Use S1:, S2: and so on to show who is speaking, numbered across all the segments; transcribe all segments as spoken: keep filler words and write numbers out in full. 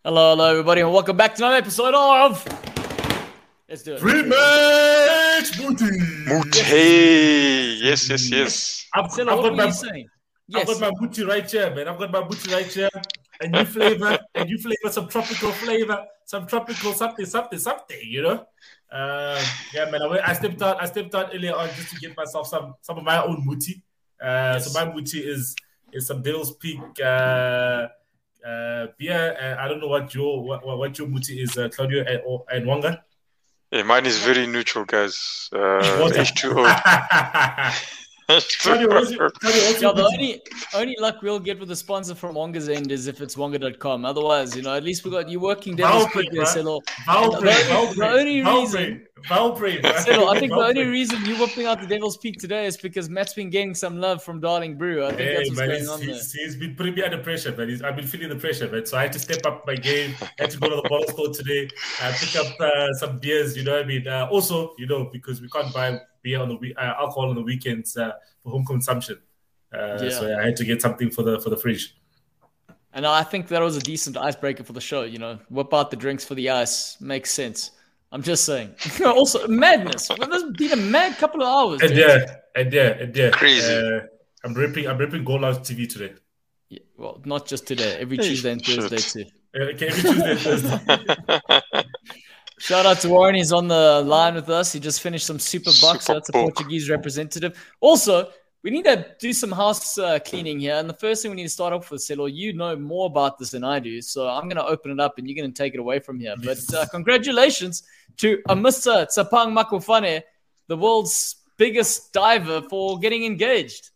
S1: Hello, hello, everybody, and welcome back to another episode of. Let's do it.
S2: Rematch Muti.
S3: Muti. Yes, yes, yes.
S2: I've,
S1: Silo,
S2: I've
S1: what
S2: got
S1: were
S2: my,
S1: you saying?
S2: I've
S1: Yes.
S2: got my Muti right here, man. I've got my Muti right here. A new flavor, a new flavor, some tropical flavor, some tropical something, something, something. You know. Uh, yeah, man. I, I stepped out. I stepped out earlier on just to get myself some, some of my own Muti. Uh,
S1: Yes.
S2: So my Muti is is some Devil's Peak uh, uh, beer. Uh, I don't know what your what, what your Muti is, uh, Claudio and, or, and Wanga.
S3: Yeah, mine is very neutral, guys. Uh,
S2: Water.
S3: H two O.
S2: Claudio, what's your, Claudio, what's
S1: Yeah,
S2: your
S1: the
S2: Muti?
S1: only only luck we'll get with the sponsor from Wonga's end is if it's wonga dot com. Otherwise, you know, at least we got you working Devil's
S2: Valpray,
S1: Peak there,
S2: bruh.
S1: Silo.
S2: Valpray,
S1: The only- the only
S2: Valpray,
S1: reason-
S2: Valpray, Valpray.
S1: Silo, I think the only
S2: Valpray.
S1: reason you're whooping out the Devil's Peak today is because Matt's been getting some love from Darling Brew. I think
S2: Hey,
S1: that's what's
S2: man,
S1: going
S2: he's,
S1: on there.
S2: he's, he's been putting me under pressure, man. He's, I've been feeling the pressure, man. So I had to step up my game. I had to go to the bottle store today, uh, pick up uh, some beers. You know what I mean? Uh, also, you know, because we can't buy beer on the week, uh, alcohol on the weekends uh, for home consumption. Uh,
S1: Yeah.
S2: So I had to get something for the for the fridge.
S1: And I think that was a decent icebreaker for the show. You know, whip out the drinks for the ice. Makes sense. I'm just saying. Also, madness. Well, this has been a mad couple of hours.
S2: And
S1: dude.
S2: yeah, and yeah, and yeah.
S3: Crazy.
S2: Uh, I'm ripping. I'm ripping Goal Out T V today.
S1: Yeah, well, not just today. Every
S3: Hey,
S1: Tuesday and
S3: shit.
S1: Thursday too.
S2: Uh, Okay, every Tuesday, and Thursday.
S1: Shout out to Warren. He's on the line with us. He just finished some super bucks.
S3: Super
S1: That's a
S3: Bowl.
S1: Portuguese representative. Also, we need to do some house uh, cleaning here. And the first thing we need to start off with, Selo, you know more about this than I do. So I'm going to open it up and you're going to take it away from here. But uh, congratulations to uh, Mister Tsapang Makofane, the world's biggest diver, for getting engaged.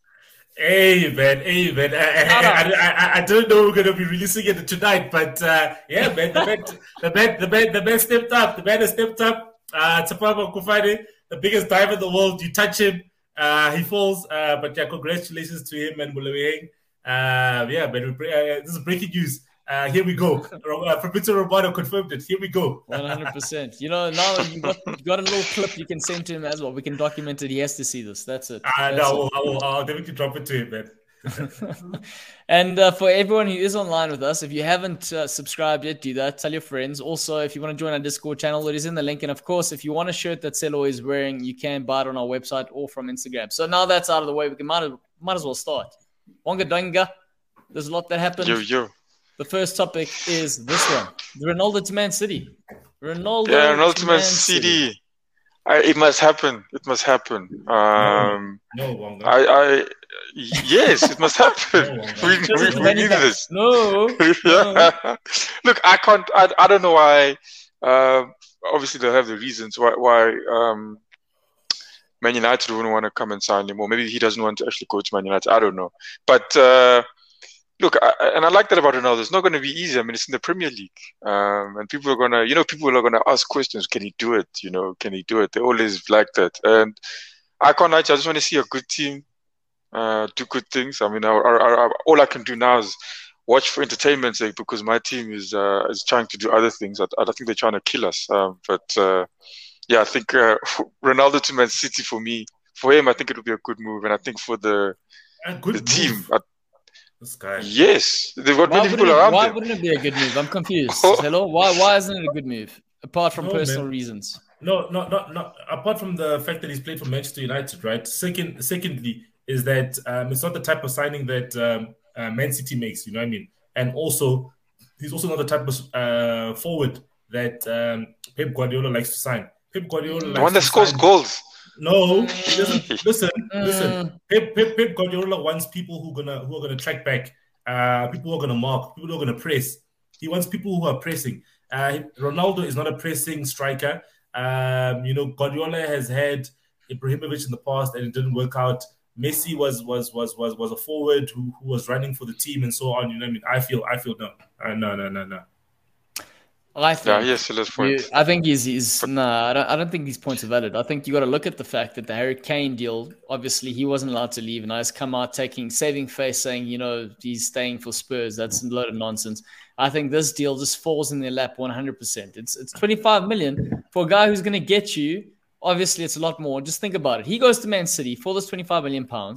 S2: Hey man, hey man. I,
S1: Shout
S2: I,
S1: out.
S2: I, I, I don't know we're gonna be releasing it tonight, but uh, yeah, man, the man, the man, the man, the man stepped up. The man has stepped up. Uh, Tsapang Makofane, the biggest diver in the world. You touch him, uh, he falls. Uh, but yeah, congratulations to him and Mulaweng. Uh, yeah, man, we- uh, this is breaking news. Uh, here we go. Uh, Fabrizio Romano confirmed it. Here we go.
S1: one hundred percent. You know, now you got, you got a little clip you can send to him as well. We can document it. He has to see this. That's it.
S2: Uh,
S1: That's
S2: no, I
S1: it.
S2: will, I will, I'll definitely drop it to him, man.
S1: And uh, for everyone who is online with us, if you haven't uh, subscribed yet, do that. Tell your friends. Also, if you want to join our Discord channel, it is in the link. And of course, if you want a shirt that Selo is wearing, you can buy it on our website or from Instagram. So now that's out of the way, we can might, might as well start. Wonga Donga, there's a lot that happened.
S3: Yo, yo.
S1: The first topic is this one: the Ronaldo to Man City. Ronaldo,
S3: Yeah, an
S1: to
S3: ultimate
S1: Man
S3: C
S1: City.
S3: D. I, it must happen. It must happen. Um,
S2: No, Wonga.
S3: I, I, yes, it must happen.
S2: No,
S3: we,
S1: Just
S3: we, we
S1: defending
S3: need
S1: that.
S3: this.
S1: No,
S3: Yeah. Look, I can't. I, I don't know why. Uh, obviously, they'll have the reasons why. Why um, Man United wouldn't want to come and sign him, or maybe he doesn't want to actually go to Man United. I don't know. But uh, look, I, I- and I like that about Ronaldo. It's not going to be easy. I mean, it's in the Premier League, um, and people are gonna, you know, people are gonna ask questions. Can he do it? You know, can he do it? They always like that. And I can't lie to you, I just want to see a good team uh, do good things. I mean, I, I, I, all I can do now is watch for entertainment's sake because my team is uh, is trying to do other things. I, I think they're trying to kill us. Um, but uh, yeah, I think uh, Ronaldo to Man City for me, for him, I think it would be a good move, and I think for the
S2: A good
S3: the team,
S2: move.
S3: I,
S2: This guy.
S3: yes, they've got
S1: why,
S3: many
S1: wouldn't
S3: people
S1: it,
S3: around
S1: why
S3: them.
S1: wouldn't it be a good move? I'm confused.
S3: Oh.
S1: Hello, why why isn't it a good move apart from
S2: No,
S1: personal
S2: man.
S1: reasons?
S2: No, no, no, no. Apart from the fact that he's played for Manchester United, right? Second, secondly, is that um, it's not the type of signing that um, uh, Man City makes. You know what I mean? And also, he's also not the type of uh, forward that um, Pep Guardiola likes to sign. Pep Guardiola,
S1: The
S2: likes
S3: The one that
S2: to
S3: scores
S2: sign-
S3: goals.
S2: No, he doesn't. Listen, listen.
S1: Mm,
S2: Pep, Pep, Pep Guardiola wants people who gonna who are gonna track back, uh, people who are gonna mark, people who are gonna press. He wants people who are pressing. Uh, Ronaldo is not a pressing striker. Um, you know, Guardiola has had Ibrahimovic in the past, and it didn't work out. Messi was was was was was a forward who, who was running for the team and so on. You know what I mean? I feel I feel no, uh, no, no, no, no.
S1: I
S3: Yeah,
S1: think.
S3: yes, still has
S1: You,
S3: points.
S1: I think he's, he's nah. I don't, I don't think these points are valid. I think you got to look at the fact that the Harry Kane deal. Obviously, he wasn't allowed to leave, and I just come out taking saving face, saying you know he's staying for Spurs. That's a load of nonsense. I think this deal just falls in their lap one hundred percent. It's it's twenty-five million for a guy who's going to get you. Obviously, it's a lot more. Just think about it. He goes to Man City for this twenty-five million pounds.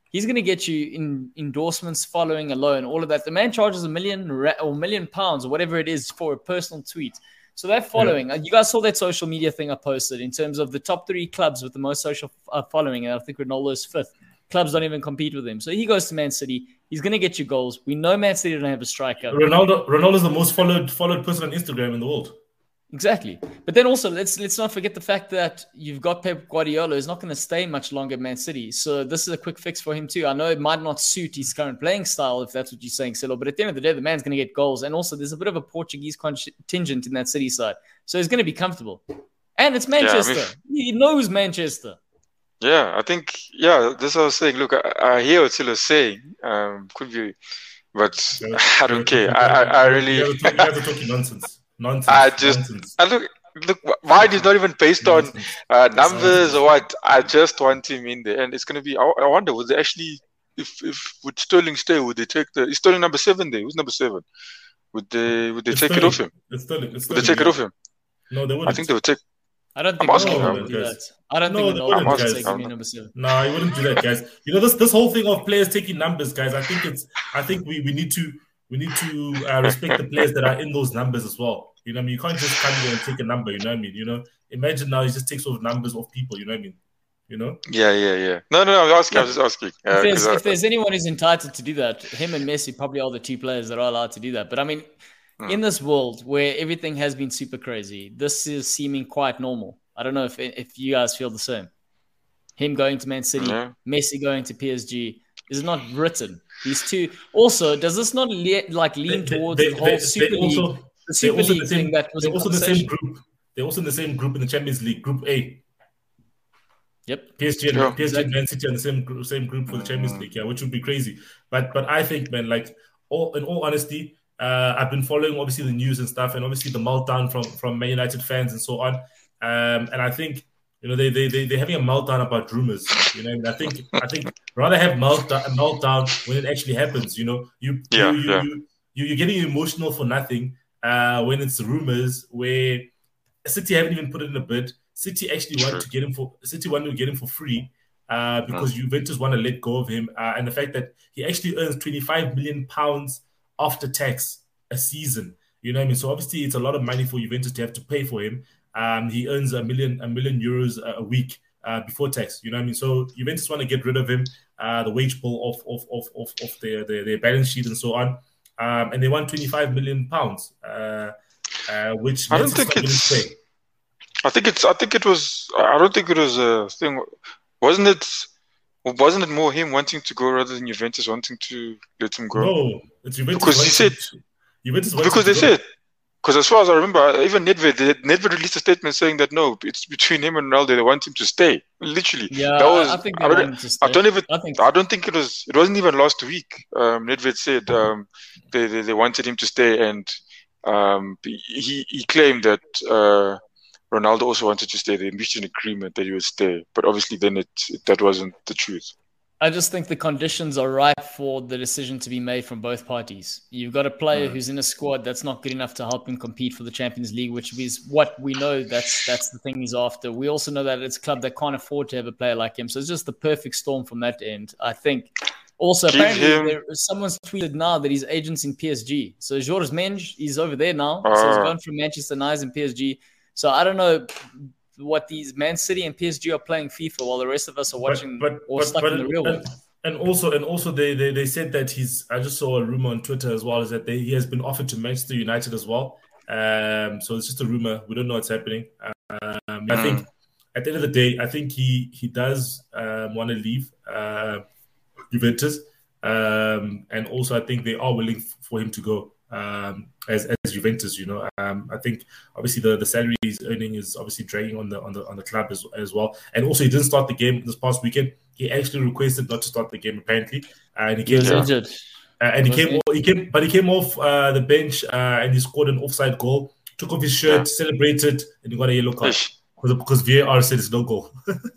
S1: He's going to get you in endorsements, following alone, all of that. The man charges a million or million pounds or whatever it is for a personal tweet. So that following, yeah. You guys saw that social media thing I posted in terms of the top three clubs with the most social uh, following, and I think Ronaldo's fifth. Clubs don't even compete with him. So he goes to Man City. He's going to get you goals. We know Man City don't have a striker.
S2: Ronaldo, Ronaldo's the most followed followed person on Instagram in the world.
S1: Exactly. But then also, let's let's not forget the fact that you've got Pep Guardiola who's not going to stay much longer at Man City. So this is a quick fix for him too. I know it might not suit his current playing style, if that's what you're saying, Silo, but at the end of the day, the man's going to get goals. And also, there's a bit of a Portuguese contingent in that City side. So he's going to be comfortable. And it's Manchester. Yeah, I mean, he knows Manchester.
S3: Yeah, I think, yeah, that's what I was saying. Look, I, I hear what Silo's saying. Um, could be, but yeah, I don't care. I, I, I really...
S2: You guys are talking nonsense. Nonsense.
S3: I just...
S2: Nonsense.
S3: I look, look, mine is not even based on uh, numbers or what. I just want him in there. And it's going to be... I, I wonder, would they actually... If, if would Sterling stay, would they take the... Is Sterling number seven there? Who's number seven? Would they Would they
S2: it's
S3: take
S2: Sterling.
S3: it off him?
S2: It's Sterling. It's
S3: Would
S2: Sterling,
S3: they take
S2: yeah.
S3: it off him?
S2: No, they wouldn't.
S3: I think they would take...
S1: I don't think
S3: I'm asking
S1: no,
S3: him.
S1: would do that. I don't
S2: No,
S1: think
S2: they
S1: Ronaldo
S2: wouldn't,
S1: would
S2: guys.
S1: take me number seven.
S2: No, he wouldn't do that, guys. You know this this whole thing of players taking numbers, guys. I think it's. I think we, we need to we need to uh, respect the players that are in those numbers as well. You know what I mean? You can't just come here and take a number. You know what I mean? You know, imagine now he just takes off numbers of people. You know what I mean? You know?
S3: Yeah, yeah, yeah. No, no, no. I'm asking. Yeah. I'm just asking. Uh,
S1: if, there's,
S3: I,
S1: if there's anyone who's entitled to do that, him and Messi probably are the two players that are allowed to do that. But I mean, hmm. in this world where everything has been super crazy, this is seeming quite normal. I don't know if if you guys feel the same. Him going to Man City, yeah. Messi going to P S G. Is it not written? These two. Also, does this not le- like lean
S2: they,
S1: towards
S2: they,
S1: the whole
S2: they,
S1: Super
S2: they
S1: League?
S2: Also,
S1: the Super
S2: League
S1: the
S2: same,
S1: thing that was
S2: they're
S1: in
S2: also in the same group. They're also in the same group in the Champions League, Group A.
S1: Yep.
S2: P S G and
S3: yeah,
S2: P S G
S1: exactly.
S2: and Man City are in the same group, same group for the Champions League, yeah, which would be crazy. But but I think, man, like all in all honesty, uh, I've been following obviously the news and stuff, and obviously the meltdown from from Man United fans and so on. Um, and I think. You know, they, they, they, they're having a meltdown about rumors. You know, I, mean? I think I think rather have meltdown, a meltdown when it actually happens. You know, you,
S3: yeah,
S2: you, you,
S3: yeah.
S2: you, you, you're getting emotional for nothing uh, when it's rumors where City haven't even put it in a bid. City actually want to get him for City wanted to get him for free uh, because mm. Juventus want to let go of him. Uh, and the fact that he actually earns twenty-five million pounds after tax a season. You know what I mean? So obviously it's a lot of money for Juventus to have to pay for him. Um, he earns a million a million euros a week uh, before tax. You know what I mean? So Juventus want to get rid of him, uh, the wage bill off of of of, of their, their their balance sheet and so on, um, and they want twenty-five million pounds, uh, uh, which
S3: I don't think it's. I think it's. I think it was. I don't think it was a thing. Wasn't it? Wasn't it more him wanting to go rather than Juventus wanting to let him go?
S2: No, it's Juventus
S3: because he said.
S2: To, Juventus
S3: because they said. Because as far as I remember, even Nedved, Nedved released a statement saying that no, it's between him and Ronaldo. They want him to stay. Literally,
S1: yeah.
S3: That was,
S1: I think they
S3: I,
S1: want
S3: don't,
S1: him to stay.
S3: I don't even.
S1: I, think
S3: I don't think it was. It wasn't even last week. Um, Nedved said um, they, they they wanted him to stay, and um, he he claimed that uh, Ronaldo also wanted to stay. They reached an agreement that he would stay, but obviously then it, it that wasn't the truth.
S1: I just think the conditions are ripe for the decision to be made from both parties. You've got a player mm. who's in a squad that's not good enough to help him compete for the Champions League, which is what we know that's that's the thing he's after. We also know that it's a club that can't afford to have a player like him. So it's just the perfect storm from that end, I think. Also,
S3: Give
S1: apparently,
S3: him...
S1: there, someone's tweeted now that his agent's in P S G. So Jorge Mendes, he's over there now.
S3: Uh.
S1: So he's gone from Manchester, now he's in P S G. So I don't know what these Man City and P S G are playing FIFA while the rest of us are watching
S2: but, but,
S1: or
S2: but,
S1: stuck
S2: but,
S1: in the real
S2: and,
S1: world.
S2: And also, and also, they, they they said that he's. I just saw a rumor on Twitter as well, is that they, he has been offered to Manchester United as well. Um, so it's just a rumor. We don't know what's happening. Um, mm. I think at the end of the day, I think he he does um, want to leave uh, Juventus, um, and also I think they are willing for him to go um, as as Juventus. You know, um, I think obviously the, the salary he's earning is obviously dragging on the on the on the club as as well, and also he didn't start the game this past weekend. He actually requested not to start the game, apparently, uh, and he came.
S1: He was injured.
S2: Uh, and he came. He came, but he came off uh, the bench uh, and he scored an offside goal. Took off his shirt, yeah. celebrated, and he got a yellow card because because V A R said it's no goal.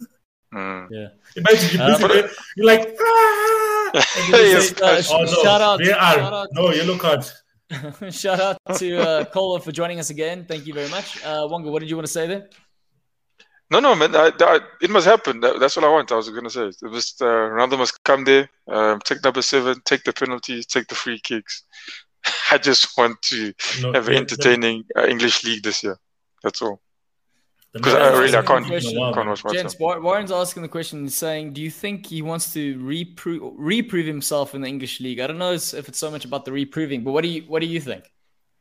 S3: mm.
S1: Yeah.
S2: Imagine you uh, but, you're like, ah!
S3: yes.
S2: say, uh, oh, no,
S1: shout out,
S2: V A R,
S1: shout out,
S2: no yellow card.
S1: Shout out to uh, Kola for joining us again. Thank you very much, uh, Wonga. What did you want to say there?
S3: No, no, man. I, I, it must happen. That, that's what I want. I was going to say. It was, uh, Ronaldo must come there, um, take number seven, take the penalties, take the free kicks. I just want to
S2: No,
S3: have an
S2: the-
S3: entertaining uh, English league this year. That's all.
S2: the
S3: Because
S2: man
S3: I
S2: is
S3: really, I
S2: asking
S3: can't,
S2: the question, wow,
S3: can't
S2: man.
S3: watch much.
S1: Gents, War- Warren's asking the question, he's saying, do you think he wants to reprove reprove himself in the English league? I don't know if it's so much about the reproving, but what do you what do you think?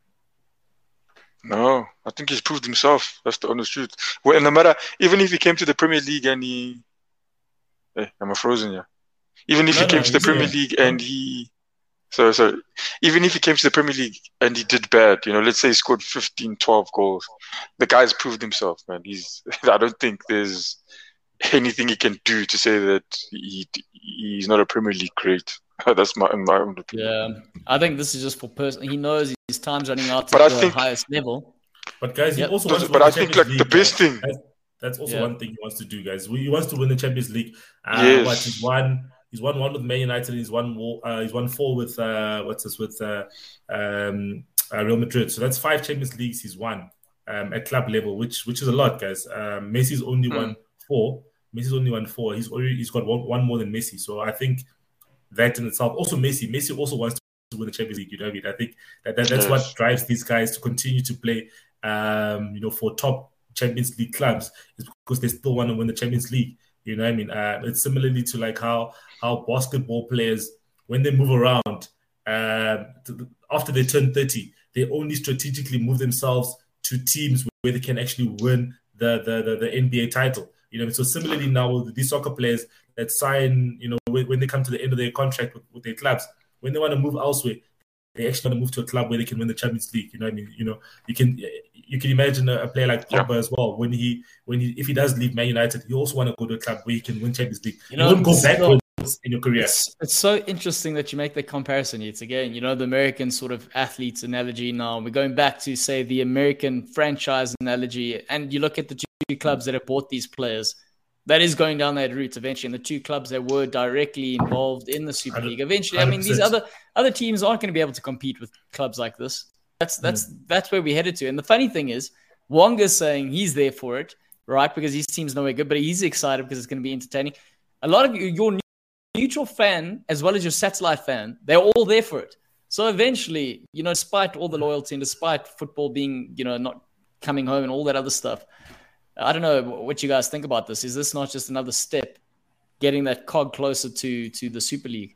S3: No, I think he's proved himself. That's the honest truth. Well, no matter, even if he came to the Premier League and he, hey, am I frozen? Yeah. Even if
S2: No,
S3: he
S2: no,
S3: came to the
S2: he's
S3: Premier
S2: here.
S3: League and he, sorry, sorry, even if he came to the Premier League and he did bad, you know, let's say he scored fifteen, twelve goals, the guy's proved himself, man. He's, I don't think there's anything he can do to say that he he's not a Premier League great. That's my, my own opinion.
S1: Yeah, I think this is just for person. He knows his time's running out
S3: But
S1: at
S3: I
S1: the
S3: think-
S1: highest level.
S2: But guys, he
S1: Yep.
S2: also
S3: But-
S2: wants to
S3: but
S2: win
S3: I
S2: the
S3: think,
S2: Champions
S3: like, the
S2: League,
S3: best
S2: guys.
S3: thing-
S2: That's, that's also
S1: Yeah.
S2: one thing he wants to do, guys. He wants to win the Champions League. Uh,
S3: Yes.
S2: What he's won. He's won one with Man United. He's won. More, uh, he's won four with uh, what's this with uh, um, uh, Real Madrid. So that's five Champions Leagues he's won um, at club level, which which is a lot, guys. Um, Messi's only
S3: Hmm.
S2: won four. Messi's only won four. He's already he's got one, one more than Messi. So I think that in itself. Also, Messi. Messi also wants to win the Champions League. You know what I mean? I think that, that that's
S3: Yes.
S2: what drives these guys to continue to play. Um, you know, for top Champions League clubs, is because they still want to win the Champions League. You know what I mean? Uh, it's similarly to like how how basketball players, when they move around, uh, to the, after they turn thirty, they only strategically move themselves to teams where they can actually win the the, the, the N B A title. You know, so similarly now with these soccer players that sign, you know, when, when they come to the end of their contract with, with their clubs, when they want to move elsewhere, they actually want to move to a club where they can win the Champions League. You know what I mean? You know, you can you can imagine a, a player like Pogba
S3: Yeah.
S2: as well. When he when he if he does leave Man United, he also want to go to a club where he can win Champions League.
S1: You
S2: You,
S1: know,
S2: won't go
S1: it's still-
S2: backwards in your career.
S1: It's, it's so interesting that you make the comparison yet again. You know, the American sort of athletes analogy now. We're going back to, say, the American franchise analogy. And you look at the two clubs that have bought these players. That is going down that route eventually. And the two clubs that were directly involved in the Super
S2: one hundred
S1: League. Eventually, I mean, these
S2: percent.
S1: other other teams aren't going to be able to compete with clubs like this. That's that's
S2: Mm.
S1: that's where we headed to. And the funny thing is, Wonga's saying he's there for it, right? Because his team's nowhere good, but he's excited because it's going to be entertaining. A lot of you, your neutral fan as well as your satellite fan, they're all there for it. So eventually, you know, despite all the loyalty and despite football being, you know, not coming home and all that other stuff, I don't know what you guys think about this. Is this not just another step getting that cog closer to to the Super League?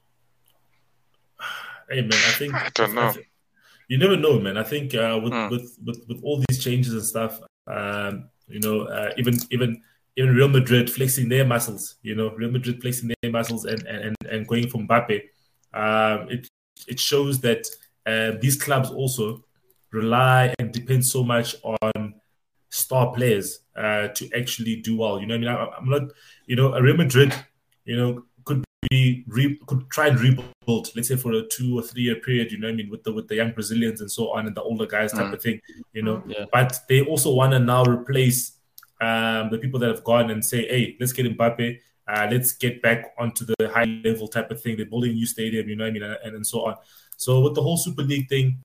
S2: Hey man, I think
S3: I don't know.
S2: think- you never know, man. I think uh, with,
S3: Hmm.
S2: with with with all these changes and stuff, um, you know, uh, even even even Real Madrid flexing their muscles, you know, Real Madrid flexing their muscles and and and going for Mbappe, um, it it shows that uh, these clubs also rely and depend so much on star players uh, to actually do well. You know, what I mean, I, I'm not, you know, a Real Madrid, you know, could be re- could try and rebuild, let's say for a two or three year period. You know, what I mean, with the with the young Brazilians and so on, and the older guys type
S3: Mm.
S2: of thing. You know,
S1: Yeah.
S2: but they also want to now replace um, the people that have gone and say, hey, let's get Mbappe. Uh, let's get back onto the high level type of thing. They're building a new stadium, you know what I mean, and, and so on. So with the whole Super League thing,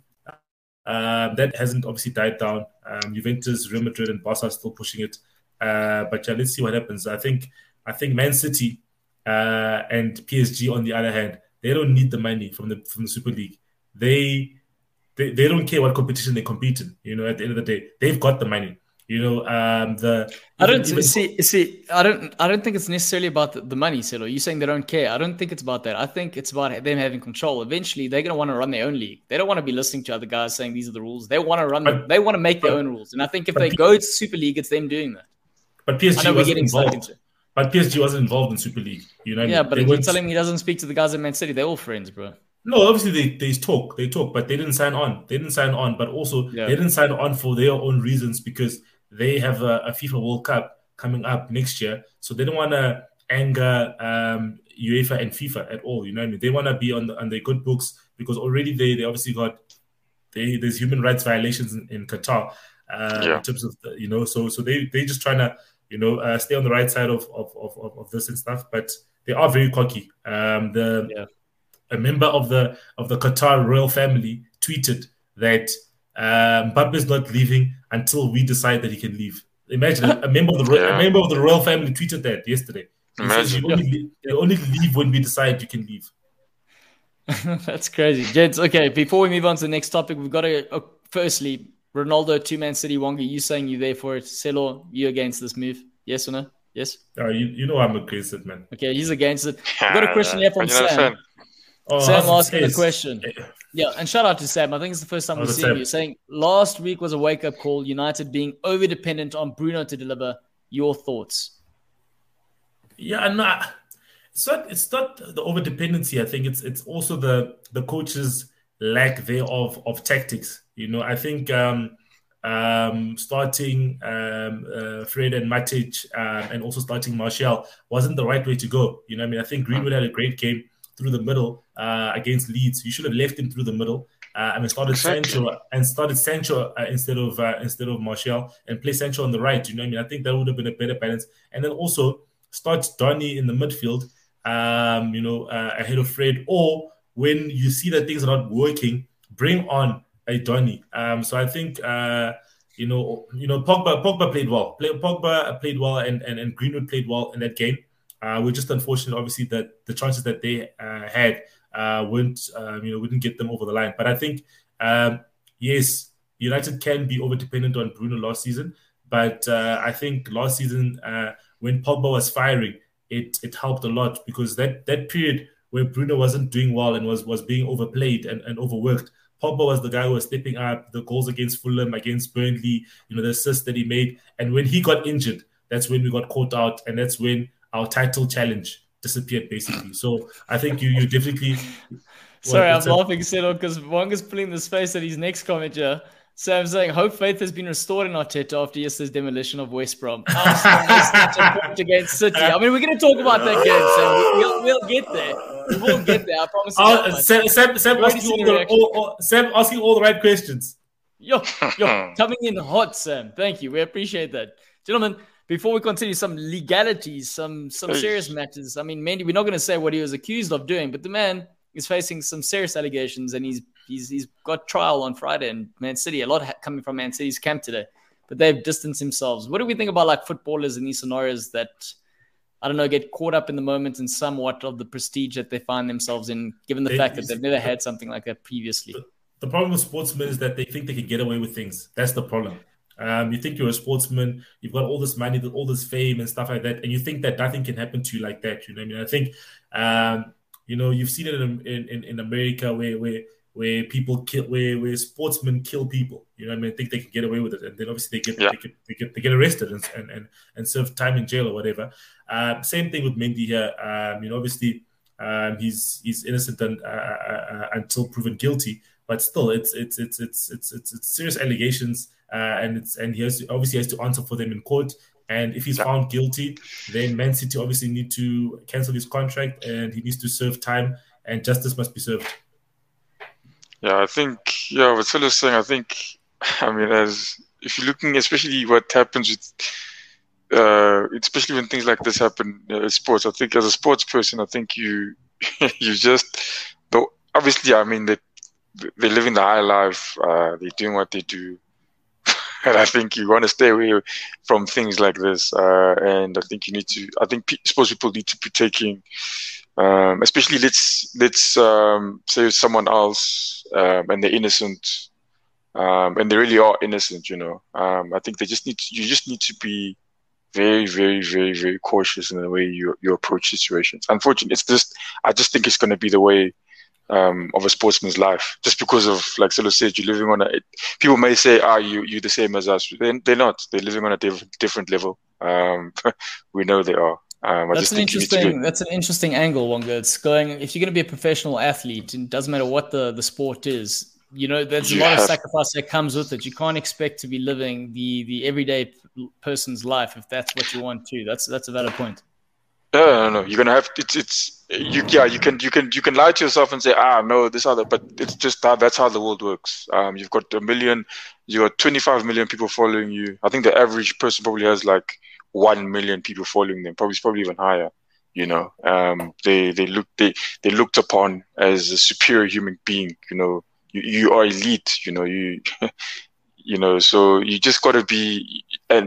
S2: um, that hasn't obviously died down. Um, Juventus, Real Madrid, and Barca are still pushing it. Uh, but yeah, let's see what happens. I think I think Man City uh, and P S G, on the other hand, they don't need the money from the from the Super League. They they, they don't care what competition they compete in. You know, at the end of the day, they've got the money. You know, um, the
S1: I don't
S2: even-
S1: see. See, I don't. I don't think it's necessarily about the, the money, Silo. You're saying they don't care. I don't think it's about that. I think it's about them having control. Eventually, they're going to want to run their own league. They don't want to be listening to other guys saying these are the rules. They want to run.
S2: But-
S1: they want to make their
S2: but-
S1: own rules. And I think if
S2: but
S1: they
S2: P-
S1: go to Super League, it's them doing that.
S2: But P S G
S1: I know we're
S2: wasn't
S1: getting stuck
S2: involved.
S1: into.
S2: But P S G wasn't involved in Super League. You know, what I
S1: Yeah,
S2: mean?
S1: but
S2: They
S1: you're
S2: weren't-
S1: telling me he doesn't speak to the guys at Man City. They're all friends, bro.
S2: No, obviously they, they talk, they talk, but they didn't sign on. They didn't sign on, but also
S1: Yeah.
S2: they didn't sign on for their own reasons because they have a, a FIFA World Cup coming up next year, so they don't want to anger um, UEFA and FIFA at all. You know what I mean? They want to be on the, on their good books because already they, they obviously got they, there's human rights violations in, in Qatar uh,
S3: Yeah.
S2: in terms of the, you know, so so they they just trying to you know uh, stay on the right side of of, of of of this and stuff, but they are very cocky. Um, the
S1: Yeah.
S2: a member of the of the Qatar royal family tweeted that um, Mbappe is not leaving until we decide that he can leave. Imagine a member of the
S3: Yeah.
S2: a member of the royal family tweeted that yesterday. He says
S3: Imagine.
S2: you only, leave, you only leave when we decide you can leave.
S1: That's crazy. Gents, okay, before we move on to the next topic, we've got to, uh, firstly, Ronaldo, two-man City, Wonga, you saying you there for it. Celo, you against this move? Yes or no? Yes?
S2: Uh, you, you know I'm against it, man.
S1: Okay, he's against it. We've got a question here from
S3: You're not a
S1: Sam.
S3: fan.
S2: Oh,
S1: Sam
S2: how's it
S1: asking a
S2: taste?
S1: question. Yeah, and shout out to Sam. I think it's the first time
S2: How's
S1: we've
S2: it,
S1: seen
S2: Sam?
S1: you saying last week was a wake-up call, United being over-dependent on Bruno to deliver. Your thoughts?
S2: Yeah, no, it's not. It's not the over dependency. I think it's it's also the the coach's lack thereof of tactics. You know, I think um, um, starting um, uh, Fred and Matic um, and also starting Martial wasn't the right way to go. You know, what I mean, I think Greenwood had a great game through the middle uh, against Leeds. You should have left him through the middle. Uh, and started
S3: Exactly.
S2: Sancho and started Sancho uh, instead of uh, instead of Martial and play Sancho on the right. You know what I mean? I think that would have been a better balance. And then also start Donny in the midfield, um, you know, uh, ahead of Fred. Or when you see that things are not working, bring on a Donny. Um, so I think uh, you know, you know, Pogba Pogba played well. Play, Pogba played well, and, and and Greenwood played well in that game. Uh, we're just unfortunate, obviously, that the chances that they uh, had. Uh, wouldn't um, you know? Wouldn't get them over the line. But I think um, yes, United can be over dependent on Bruno last season. But uh, I think last season uh, when Pogba was firing, it it helped a lot because that that period where Bruno wasn't doing well and was was being overplayed and, and overworked, Pogba was the guy who was stepping up. The goals against Fulham, against Burnley, you know, the assists that he made. And when he got injured, that's when we got caught out, and that's when our title challenge disappeared basically. So I think you you definitely.
S1: Sorry,
S2: Well,
S1: I'm
S2: it's a-
S1: laughing, Celo, because Wanga's pulling the space at his next comment here. So I'm saying, hope faith has been restored in Arteta after yesterday's demolition of West Brom. Arsenal missed such a point against City. I mean, we're going to talk about that game, Sam. We, we'll, we'll get there. We will get there. I promise you. that
S2: Uh,
S1: much.
S2: Sam, Sam, Sam,
S1: Already
S2: asking
S1: seen
S2: all
S1: the
S2: the,
S1: reaction.
S2: all, all, Sam asking all the right questions.
S1: Yo, yo, coming in hot, Sam. Thank you. We appreciate that. Gentlemen, before we continue, some legalities, some some
S3: Hey.
S1: serious matters. I mean, Mendy, we're not going to say what he was accused of doing, but the man is facing some serious allegations, and he's he's he's got trial on Friday in Man City. A lot ha- coming from Man City's camp today, but they've distanced themselves. What do we think about like footballers in these scenarios that, I don't know, get caught up in the moment and somewhat of the prestige that they find themselves in, given the
S2: They-
S1: fact that they've never had something like that previously?
S2: The problem with sportsmen is that they think they can get away with things. That's the problem. Um, you think you're a sportsman, you've got all this money, all this fame and stuff like that, and you think that nothing can happen to you like that. You know what I mean? I think, um, you know, you've seen it in in, in America where where where people kill, where where sportsmen kill people. You know what I mean? I think they can get away with it, and then obviously they get
S3: Yeah.
S2: they get they get, they get arrested and, and and and serve time in jail or whatever. Uh, same thing with Mendy here. Um, you know, obviously um, he's he's innocent and, uh, uh, uh, until proven guilty. But still, it's it's it's it's it's it's, it's serious allegations, uh, and it's and he has to, obviously has to answer for them in court. And if he's
S3: Yeah.
S2: found guilty, then Man City obviously need to cancel his contract, and he needs to serve time, and justice must be served.
S3: Yeah, I think, yeah, what Silo's saying, I think, I mean, as if you're looking, especially what happens with, uh, especially when things like this happen uh, in sports, I think as a sports person, I think you, you just, though, obviously, I mean, they, they're living the high life, uh, they're doing what they do. And I think you want to stay away from things like this. Uh, and I think you need to, I think pe- sports people need to be taking, um, especially let's, let's um, say it's someone else um, and they're innocent um, and they really are innocent, you know. Um, I think they just need to, you just need to be very, very, very, very cautious in the way you, you approach situations. Unfortunately, it's just, I just think it's going to be the way Um, of a sportsman's life, just because of, like Silo said, you're living on a. People may say, "Ah, you you're the same as us." They're, they're not. They're living on a diff- different level. Um, we know they are. Um, I
S1: That's
S3: just
S1: an
S3: think you need to
S1: interesting.
S3: be-
S1: That's an interesting angle, Wonga. It's going. If you're going to be a professional athlete, and it doesn't matter what the, the sport is, you know, there's a
S3: You
S1: lot of
S3: have-
S1: sacrifice that comes with it. You can't expect to be living the the everyday p- person's life if that's what you want to. That's that's a valid point.
S3: No, no, no. You're gonna have it's it's you. Yeah, you can you can you can lie to yourself and say, ah, no, this other, but it's just that that's how the world works. Um, you've got a million, you got twenty-five million people following you. I think the average person probably has like one million people following them. Probably it's probably even higher. You know, um, they they look they they looked upon as a superior human being. You know, you you are elite. You know, you you know, so you just got to be and.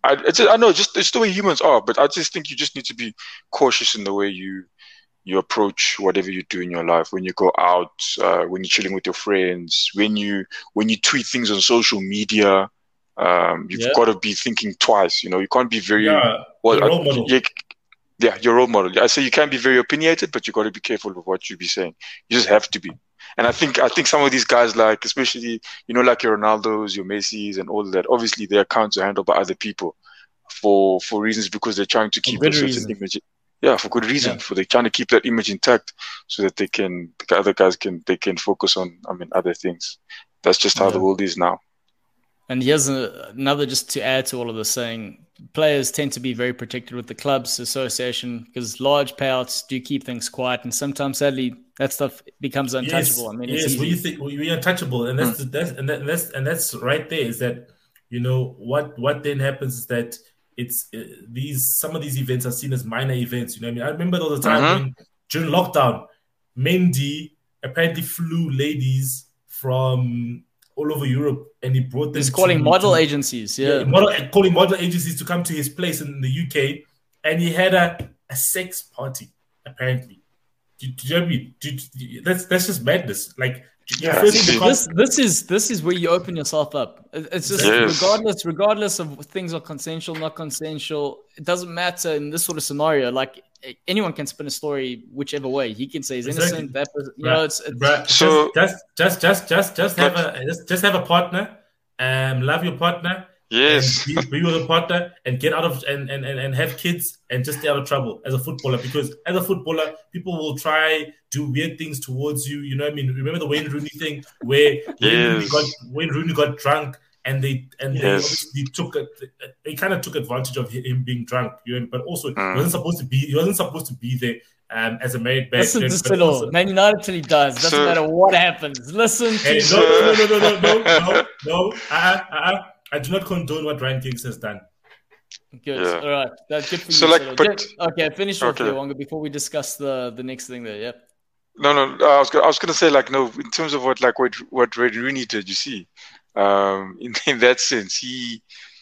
S3: I, it's, I know, just it's the way humans are, but I just think you just need to be cautious in the way you you approach whatever you do in your life. When you go out, uh, when you're chilling with your friends, when you when you tweet things on social media, um, you've
S1: Yeah.
S3: got to be thinking twice. You know, you can't be very
S2: Yeah,
S3: well.
S2: your role
S3: uh,
S2: model.
S3: you- yeah, your role model. I say you can't be very opinionated, but you got to be careful with what you be saying. You just have to be. And I think I think some of these guys, like especially you know, like your Ronaldos, your Messis, and all of that. Obviously, their accounts are handled by other people for for reasons because they're trying to keep
S1: good
S3: a certain
S1: reason.
S3: image. Yeah, for good reason.
S1: Yeah.
S3: For they're trying to keep that image intact so that they can the other guys can they can focus on I mean other things. That's just how
S1: Yeah.
S3: the world is now.
S1: And here's a, another, just to add to all of this, saying players tend to be very protected with the club's association because large payouts do keep things quiet, and sometimes sadly that stuff becomes untouchable.
S2: Yes,
S1: I mean,
S2: yes.
S1: it's
S2: When
S1: easy.
S2: you think when you're untouchable, and that's the, that's and that, that's and that's right there. Is that you know what what then happens is that it's uh, these some of these events are seen as minor events. You know what I mean? I remember all the time
S3: Mhm.
S2: when during lockdown, Mendy apparently flew ladies from all over Europe, and he brought them.
S1: He's calling
S2: to,
S1: model
S2: to,
S1: agencies.
S2: yeah,
S1: Yeah.
S2: model, calling model agencies to come to his place in the U K, and he had a, a sex party apparently. Do, do you know what I mean? Do, do, that's that's just madness. Like, you
S3: Yeah,
S2: first
S3: see,
S2: become-
S1: This this is this is where you open yourself up. It- It's just
S3: Yes.
S1: regardless regardless of things are consensual, not consensual. It doesn't matter in this sort of scenario. Like anyone can spin a story whichever way. He can say he's
S2: Exactly.
S1: innocent. That person, you know, it's, it's
S2: Bruh,
S3: So-
S2: just just just just just have a just, just have a partner, um, love your partner,
S3: Yes.
S2: and be, be with a partner, and get out of and, and and and have kids, and just stay out of trouble as a footballer. Because as a footballer, people will try do weird things towards you. You know what I mean? Remember the Wayne Rooney thing where Wayne Rooney
S3: Yes.
S2: got Wayne Rooney got drunk. And they and they
S3: Yes.
S2: obviously took a, they kind of took advantage of him being drunk, you know. But also,
S3: Mm.
S2: he wasn't supposed to be he wasn't supposed to be there um, as a married man.
S1: listen to
S2: but
S1: Silo.
S2: also-
S1: Man United till he dies. Doesn't
S3: So-
S1: matter what happens. Listen to
S2: Hey, no, no, no, no, no, no, no, no. Uh, uh, uh, I do not condone what Ryan Giggs has done.
S1: Good.
S3: Yeah.
S1: All right. That's good for
S3: So,
S1: you.
S3: like,
S1: Silo.
S3: but-
S1: Just- okay, finish off
S3: Okay.
S1: here, Wonga, before we discuss the the next thing there. Yep.
S3: No, no. I was gonna, I was gonna say like no. In terms of what like what what Red Rooney did, you see, um, in in that sense, he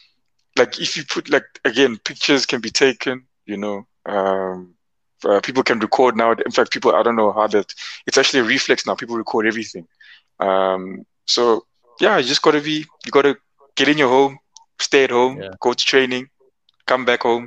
S3: like if you put like again, pictures can be taken. You know, um, uh, people can record now. In fact, people I don't know how that. It's actually a reflex now. People record everything. Um, so yeah, you just gotta be. You gotta get in your home, stay at home,
S1: Yeah.
S3: go to training, come back home.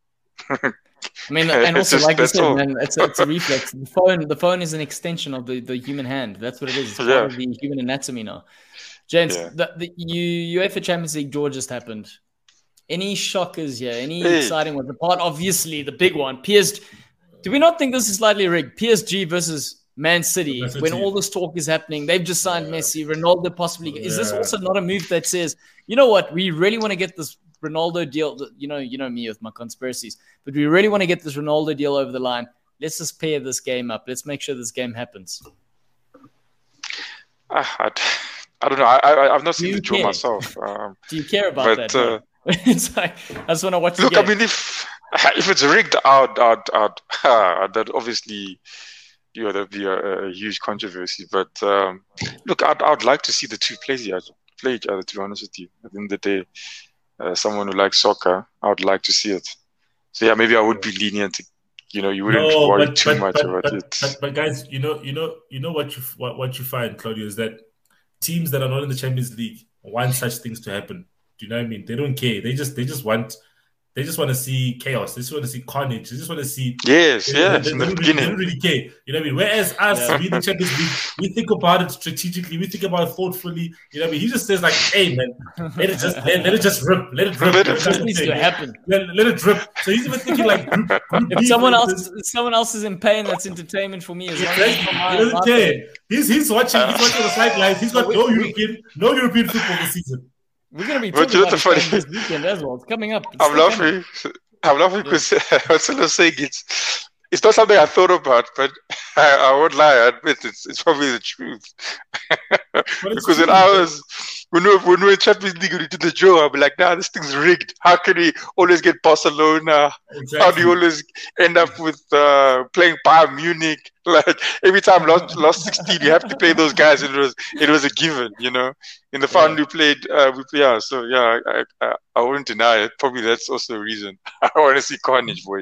S1: I mean, and
S3: It's
S1: also,
S3: just-
S1: like you
S3: that's
S1: said,
S3: all.
S1: man, it's, it's a reflex. The phone, the phone is an extension of the, the human hand. That's what it is. It's
S3: Yeah.
S1: part of the human anatomy now. Gents,
S3: Yeah.
S1: the, the U, UEFA Champions League draw just happened. Any shockers here? Any
S3: Hey.
S1: exciting ones? Apart, obviously, the big one. P S G. Do we not think this is slightly rigged? P S G versus Man City.
S2: Man City.
S1: When all this talk is happening, they've just signed Messi, Ronaldo possibly. Is this
S2: Yeah.
S1: also not a move that says, you know what, we really want to get this Ronaldo deal? You know, you know me with my conspiracies, but we really want to get this Ronaldo deal over the line. Let's just pair this game up. Let's make sure this game happens.
S3: Ah, I, I don't know. I, I I've not seen
S1: You
S3: the draw
S1: care.
S3: myself. Um,
S1: Do you care about
S3: But,
S1: that?
S3: uh,
S1: no? It's like I just want to watch the
S3: Look,
S1: game.
S3: I mean, if if it's rigged out, out, out, that obviously, you know, there'd be a, a huge controversy. But um, look, I'd, I'd like to see the two play each other. Play each other. To be honest with you, at the end of the day, uh, someone who likes soccer, I would like to see it. So yeah, maybe I would be lenient. You know, you wouldn't
S2: No,
S3: worry
S2: but,
S3: too
S2: but,
S3: much
S2: but,
S3: about
S2: but,
S3: it.
S2: but, but guys, you know, you know, you know what you what, what you find, Claudio, is that teams that are not in the Champions League want such things to happen. Do you know what I mean? They don't care. They just they just want they just want to see chaos. They just want to see carnage. They just want to see.
S3: Yes,
S2: They,
S3: yes,
S2: they,
S3: in
S2: they
S3: the
S2: don't really, they don't
S3: beginning.
S2: really care. You know what I mean? Whereas us,
S1: Yeah.
S2: we in the Champions League, we think about it strategically. We think about it thoughtfully. You know what I mean? He just says like, "Hey man, let it just let, let it just rip. Let it rip.
S3: Let it
S2: That's
S1: This
S2: the
S1: needs
S2: thing.
S1: to happen.
S2: Let, let it rip." So he's even thinking like, group, group
S1: If
S2: B,
S1: someone
S2: for
S1: else,
S2: instance.
S1: if someone else is in pain, that's entertainment for me. As long as
S2: Exactly.
S1: it's
S2: He
S1: not my-
S2: doesn't
S1: my
S2: care.
S1: pain.
S2: He's he's watching. He's watching the sidelines. He's got
S1: We-
S2: no
S1: we-
S2: European, no European football this season.
S1: We're gonna be
S3: But
S1: talking
S3: you know
S1: about
S3: the
S1: it
S3: funny-
S1: this weekend as well. It's coming up. It's
S3: I'm
S1: still coming.
S3: laughing. I'm laughing because what Silo's saying it's it's not something I thought about, but I, I won't lie. I admit it's it's probably the truth. Because when I was when we when we were in Champions League, we did the draw. I'll be like, nah, this thing's rigged. How can we always get Barcelona?
S2: Exactly.
S3: How do you always end up with uh, playing Bayern Munich? Like every time lost lost sixteen, you have to play those guys. And it was it was a given, you know. In the final,
S2: Yeah.
S3: we played. Uh, we play, yeah. So yeah, I, I I wouldn't deny it. Probably that's also a reason. I want to see carnage, boy.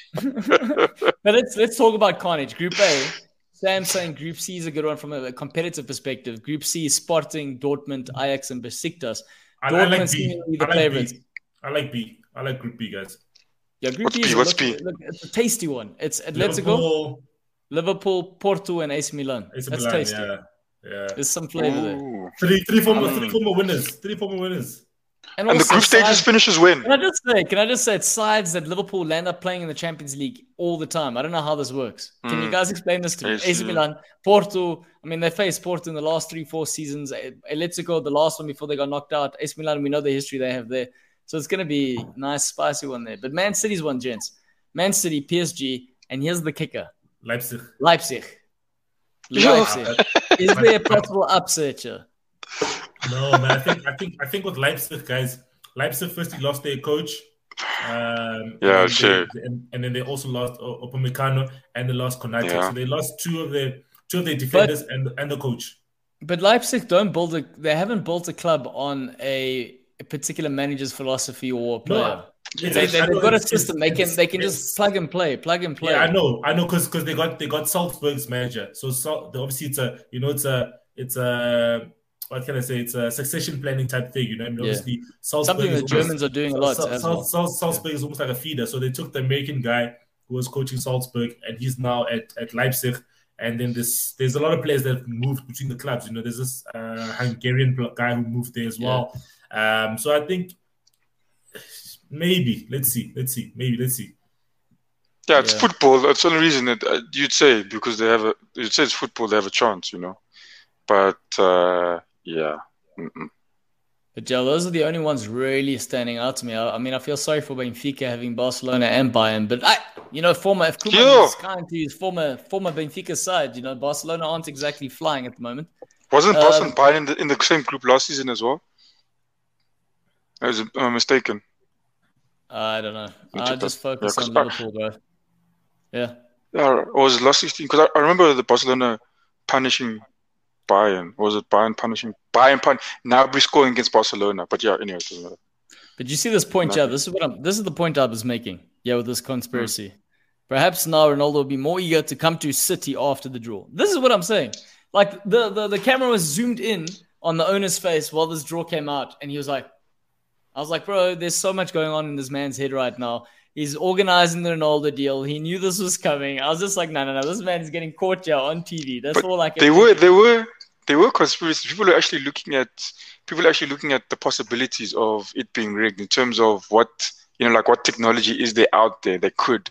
S1: But let's let's talk about carnage. Group A. Sam saying Group C is a good one from a competitive perspective. Group C is Sporting, Dortmund, Ajax, and Besiktas.
S2: I, I
S1: Dortmund
S2: like B.
S1: seemingly
S2: I
S1: the
S2: like
S1: favorites.
S2: B. I like B. I like Group B, guys.
S1: Yeah, Group
S3: What's
S1: B
S3: B?
S1: is a
S3: What's
S1: look,
S3: B?
S1: look, it's a tasty one. It's Atletico,
S2: Liverpool,
S1: Liverpool, Porto, and A C Milan.
S2: A C
S1: That's
S2: Milan,
S1: tasty.
S2: yeah, yeah.
S1: There's some flavor there.
S3: Ooh.
S2: Three, three former,
S3: Mm.
S2: three former winners. Three former winners.
S3: And the
S1: also
S3: group stages
S1: sides-
S3: finishes when?
S1: Can I just say? Can I just say? It's sides that Liverpool land up playing in the Champions League all the time. I don't know how this works. Can you
S3: Mm.
S1: guys explain this to me?
S3: Yes,
S1: A C
S3: yeah.
S1: Milan, Porto. I mean, they faced Porto in the last three, four seasons. Atletico, the last one before they got knocked out. A C Milan, we know the history they have there. So it's going to be a nice, spicy one there. But Man City's one, gents. Man City, P S G, and here's the kicker:
S2: Leipzig.
S1: Leipzig.
S3: Yeah.
S1: Leipzig. Is there a possible upset here?
S2: No, man. I think, I think, I think with Leipzig, guys. Leipzig firstly lost their coach. Um,
S3: Yeah,
S2: and
S3: sure.
S2: They, and, and then they also lost O- Upamecano and they lost Konate.
S3: Yeah.
S2: So they lost two of their two of their defenders and and the coach.
S1: But Leipzig don't build a. They haven't built a club on a, a particular manager's philosophy or player.
S2: No,
S1: They,
S2: it's-
S1: they,
S2: I
S1: they've
S2: know
S1: got a
S2: it's-
S1: system. They can
S2: it's-
S1: they can
S2: it's-
S1: just plug and play, plug and play.
S2: Yeah, I know, I know, because because they got they got Salzburg's manager. So Sal- obviously it's a you know it's a it's a what can I say? It's a succession planning type thing. You know, I mean,
S1: Yeah.
S2: obviously Salzburg
S1: Something
S2: is
S1: the
S2: almost-
S1: Germans are doing a lot
S2: Sal-
S1: as
S2: Sal-
S1: well.
S2: Sal- Salzburg is almost like a feeder. So they took the American guy who was coaching Salzburg, and he's now at, at Leipzig. And then this, there's a lot of players that have moved between the clubs. You know, there's this uh, Hungarian pl- guy who moved there as well. Um, so I think maybe let's see, let's see, maybe let's see.
S3: Yeah, it's
S1: Yeah.
S3: football. That's the only reason that uh, you'd say because they have a. You'd say it's football. They have a chance, you know. But uh, yeah, Mm-mm.
S1: But yeah, those are the only ones really standing out to me. I, I mean, I feel sorry for Benfica having Barcelona and Bayern, but I, you know, former if Koeman
S3: Yeah.
S1: is kind to his former former Benfica side, you know, Barcelona aren't exactly flying at the moment.
S3: wasn't
S1: Um,
S3: Boston Bayern in the, in the same group last season as well? I was uh, mistaken.
S1: I don't know.
S3: Check
S1: I
S3: that.
S1: just focus
S3: Yeah, 'cause
S1: on
S3: I-
S1: Liverpool, bro. Yeah.
S3: Yeah, or was it last sixteen? Because I, I remember the Barcelona punishing Bayern. Was it Bayern punishing Bayern? Pun- now we're scoring against Barcelona. But yeah, anyway, it doesn't matter.
S1: But you see this point,
S3: Nothing.
S1: yeah. This is what I'm. This is the point I was making. Yeah, with this conspiracy, perhaps now Ronaldo will be more eager to come to City after the draw. This is what I'm saying. Like the the, the camera was zoomed in on the owner's face while this draw came out, and he was like, "I was like, bro, there's so much going on in this man's head right now. He's organizing the Ronaldo deal. He knew this was coming. I was just like, no, no, no. This man is getting caught here on T V. That's
S3: But
S1: all I can.
S3: They
S1: think.
S3: were, they were, they were conspiracies. People are actually looking at, people are actually looking at the possibilities of it being rigged in terms of what, you know, like what technology is there out there that could,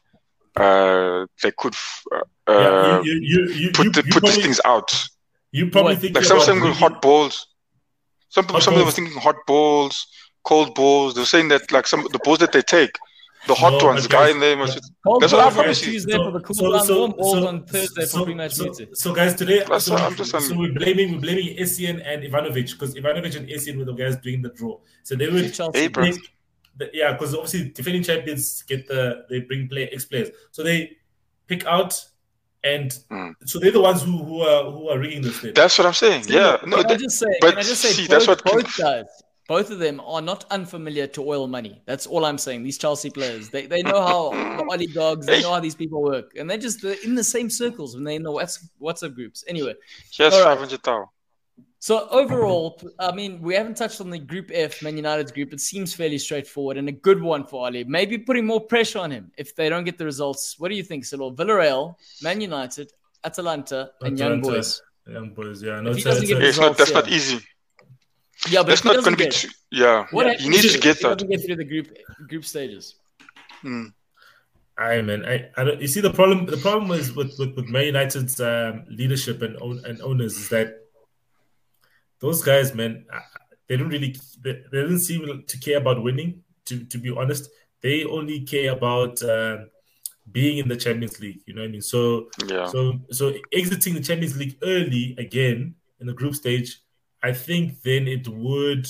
S3: uh, they could uh,
S2: Yeah,
S3: uh,
S2: you, you, you, you,
S3: put
S2: you,
S3: the,
S2: you
S3: put these
S2: probably,
S3: things out.
S2: you probably
S1: What?
S2: think
S3: Like some of them
S2: about
S3: with hot balls. Some people,
S2: Hot
S3: some of them were
S2: balls.
S3: thinking hot balls, cold balls. They're saying that like some the balls that they take, the hot
S2: No,
S3: ones, the
S2: but
S3: guy
S2: guys-
S3: in there must.
S1: Cold
S3: That's what I
S1: balls on
S3: promise you.
S1: Tuesday for the cool down, warm balls on Thursday for pre-match
S2: so,
S1: meeting.
S2: so guys, today,
S3: That's
S2: so,
S3: what I'm just
S2: so
S3: saying.
S2: we're blaming we're blaming Essien and Ivanovic because Ivanovic and Essien were the guys doing the draw. So they would
S1: Chelsea.
S3: Hey, bro.
S2: pick the, yeah, because obviously defending champions get the they bring play ex players, so they pick out and
S3: Mm.
S2: so they're the ones who who are who are rigging this thing.
S3: That's what I'm saying. Yeah. No.
S1: Can I
S3: that-
S1: just say?
S3: but
S1: Can I just say?
S3: see,
S1: both,
S3: that's what
S1: both
S3: King-
S1: guys, both of them are not unfamiliar to oil money. That's all I'm saying. These Chelsea players, they they know how the oligarchs, they know how these people work, and they're just they're in the same circles when they're in the WhatsApp, WhatsApp groups. Anyway,
S3: Yes,
S1: All right.
S3: five hundred thousand.
S1: so overall, I mean, we haven't touched on the Group F, Man United's group. It seems fairly straightforward and a good one for Ali. Maybe putting more pressure on him if they don't get the results. What do you think, Silo? Villarreal, Man United, Atalanta, and Young
S2: Atalanta.
S1: Boys.
S2: Young boys, yeah. No,
S1: If he
S2: it's a-
S1: doesn't
S2: it's
S1: get
S2: a-
S3: Yeah, it's not. That's
S1: Results,
S3: not
S1: yeah.
S3: easy.
S1: Yeah, but
S3: That's
S1: if he
S3: not
S1: doesn't
S3: going to be.
S1: get-
S3: Too, yeah.
S1: What
S2: Yeah,
S1: happens
S3: You need
S1: if
S3: to get
S1: he
S3: that.
S1: doesn't get through the group group stages?
S3: Mm.
S2: I man, I, I don't, you see the problem. The problem is with with, with Man United's um, leadership and own, and owners is that those guys, man, uh, they don't really they, they don't seem to care about winning. To to be honest, they only care about uh, being in the Champions League. You know what I mean? So
S3: Yeah.
S2: so so exiting the Champions League early again in the group stage I think then it would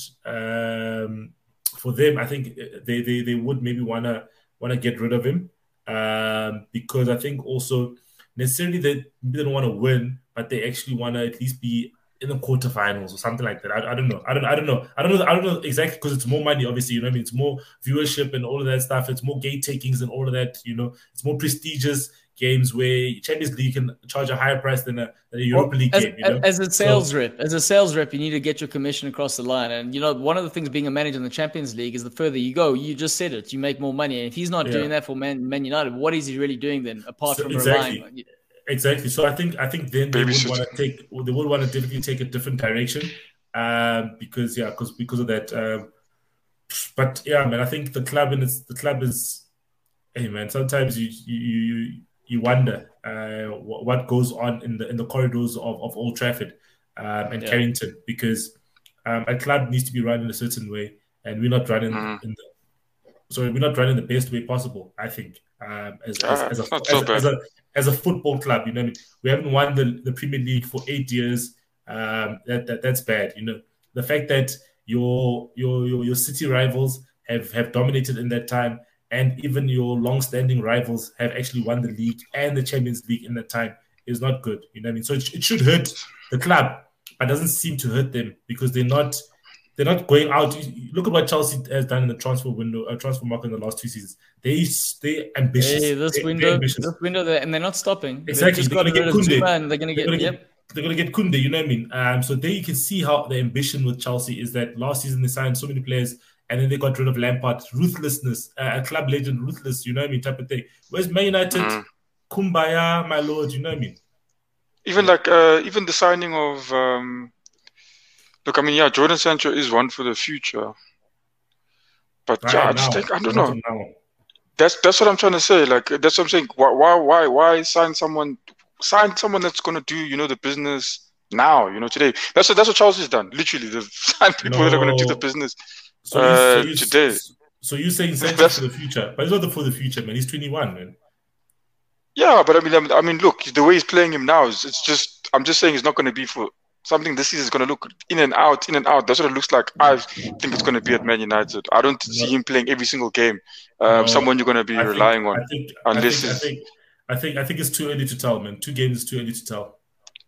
S2: um, for them. I think they they, they would maybe wanna wanna get rid of him um, because I think also necessarily they, they don't want to win, but they actually want to at least be in the quarterfinals or something like that. I, I don't know. I don't. I don't know. I don't know. I don't know exactly because it's more money. Obviously, you know what I mean. It's more viewership and all of that stuff. It's more gate takings and all of that. You know, it's more prestigious games where Champions League can charge a higher price than a, than a Europa well, League
S1: as,
S2: game. You know?
S1: As a sales so, rep, as a sales rep, you need to get your commission across the line. And you know, one of the things being a manager in the Champions League is the further you go, you just said it, you make more money. And if he's not yeah. doing that for Man, Man United, what is he really doing then? Apart so, from
S2: exactly.
S1: relying on you?
S2: Exactly. So I think I think then they would want to take they would want to definitely take a different direction, um, because yeah, because because of that. Um, but yeah, man, I think the club and it's the club is, hey man, sometimes you you you, you wonder uh, what, what goes on in the in the corridors of, of Old Trafford um, and yeah. Carrington, because um, a club needs to be run in a certain way, and we're not running mm. in the sorry we're not running the best way possible. I think um, as, as,
S3: uh,
S2: as, a,
S3: as,
S2: so
S3: a,
S2: as a as a football club, you know, what I mean? We haven't won the, the Premier League for eight years. Um, that, that that's bad, you know. The fact that your your your, your city rivals have, have dominated in that time, and even your long-standing rivals have actually won the league and the Champions League in that time is not good. You know what I mean? So it, it should hurt the club, but doesn't seem to hurt them because they're not they're not going out. Look at what Chelsea has done in the transfer window, uh, transfer market in the last two seasons. They they ambitious.
S1: Hey, this
S2: they,
S1: window,
S2: ambitious.
S1: this window, and they're not stopping.
S2: Exactly.
S1: They're
S2: going to get Koundé.
S1: And they're going to get.
S2: They're gonna
S1: yep.
S2: get, they're gonna get Koundé. You know what I mean? Um. So there you can see how the ambition with Chelsea is that last season they signed so many players, and then they got rid of Lampard. Ruthlessness, uh, a club legend, ruthless. You know what I mean? Type of thing. Where's Man United? Mm. Kumbaya, my lord. You know what I mean?
S3: Even like uh, even the signing of. Um... Look, I mean, yeah, Jordan Sancho is one for the future, but right yeah, I just now. think I don't know. Now. That's that's what I'm trying to say. Like that's what I'm saying. Why why why why sign someone? Sign someone that's gonna do you know the business now. You know today. That's what that's what Chelsea's done. Literally, they've signed people no. that are gonna do the business so uh, you, so today.
S2: So you're saying Sancho for the future, but it's not for the future, man. He's twenty-one, man.
S3: Yeah, but I mean, I mean, look, the way he's playing him now is it's just. I'm just saying it's not gonna be for. Something this season is going to look in and out, in and out. That's what it looks like. I think it's going to be at Man United. I don't see him playing every single game. Um, no, someone you're going to be I relying
S2: think,
S3: on.
S2: I think,
S3: unless
S2: I think, I think, I think, I think it's too early to tell, man. Two games is too early to tell.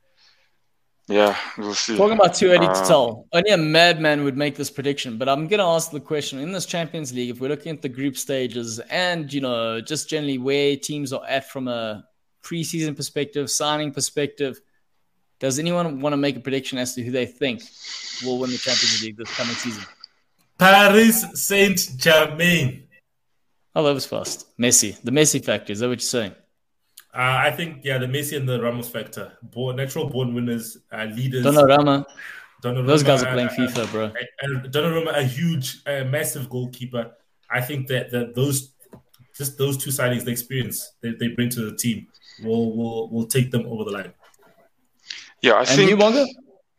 S3: Yeah, we'll see.
S1: Talking about too early
S3: uh,
S1: to tell. Only a madman would make this prediction. But I'm going to ask the question in this Champions League, if we're looking at the group stages and you know just generally where teams are at from a preseason perspective, signing perspective. Does anyone want to make a prediction as to who they think will win the Champions League this coming season?
S2: Paris Saint-Germain.
S1: Oh, that was fast. Messi. The Messi factor. Is that what you're saying?
S2: Uh, I think, yeah, the Messi and the Ramos factor. Born, natural born winners, uh, leaders.
S1: Donnarumma.
S2: Donnarumma.
S1: Those guys are playing
S2: uh,
S1: FIFA,
S2: uh,
S1: bro.
S2: And Donnarumma, a huge, uh, massive goalkeeper. I think that, that those, just those two signings, the experience they, they bring to the team will, will, will take them over the line.
S3: Yeah, I
S1: and
S3: think.
S1: You, Bonga?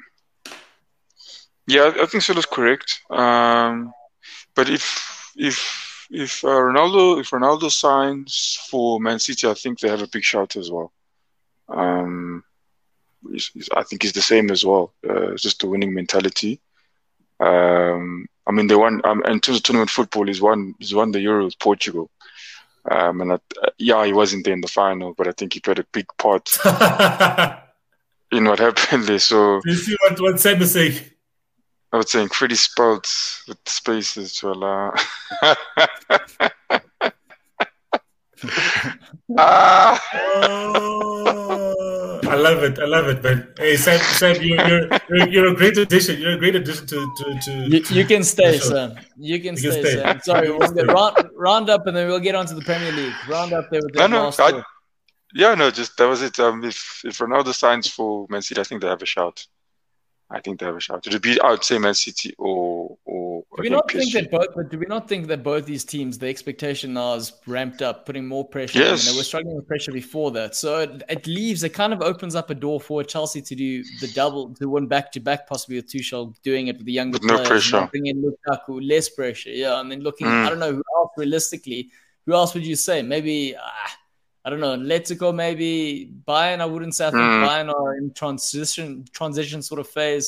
S3: Yeah, I think Silo's correct. Um, but if if if uh, Ronaldo if Ronaldo signs for Man City, I think they have a big shout as well. Um, he's, he's, I think he's the same as well. Uh, it's just a winning mentality. Um, I mean, they won. Um, in terms of tournament football, he's won. He's won the Euro with Portugal. Um, and I, uh, yeah, he wasn't there in the final, but I think he played a big part. In what happened there, so
S2: you see what what Sam is saying.
S3: I was saying pretty spelled with spaces to allow. ah.
S2: Oh, I love it. I love it, man. Hey, Sam, Sam, you're you're, you're, you're a great addition. You're a great addition to to. to
S1: you, you can stay, Sam. You can you stay, can stay. Sam. Sorry, we'll get round, round up, and then we'll get onto the Premier League. Round up there with the
S3: no, no, I, Yeah, no, just that was it. Um, if if Ronaldo signs for Man City, I think they have a shout. I think they have a shout. It would be, I would say, Man City or or.
S1: Do we not think that both? But do we not think that both these teams, the expectation now is ramped up, putting more pressure?
S3: Yes.
S1: They were struggling with pressure before that, so it, it leaves. It kind of opens up a door for Chelsea to do the double, to win back to back, possibly with Tuchel doing it with the younger
S3: with no
S1: players.
S3: pressure.
S1: Bring in Lukaku, less pressure, yeah, and then looking.
S3: Mm.
S1: I don't know who else realistically. Who else would you say? Maybe. Ah, I don't know, Atletico, maybe Bayern. I wouldn't say. I think mm. Bayern are in transition, transition sort of phase.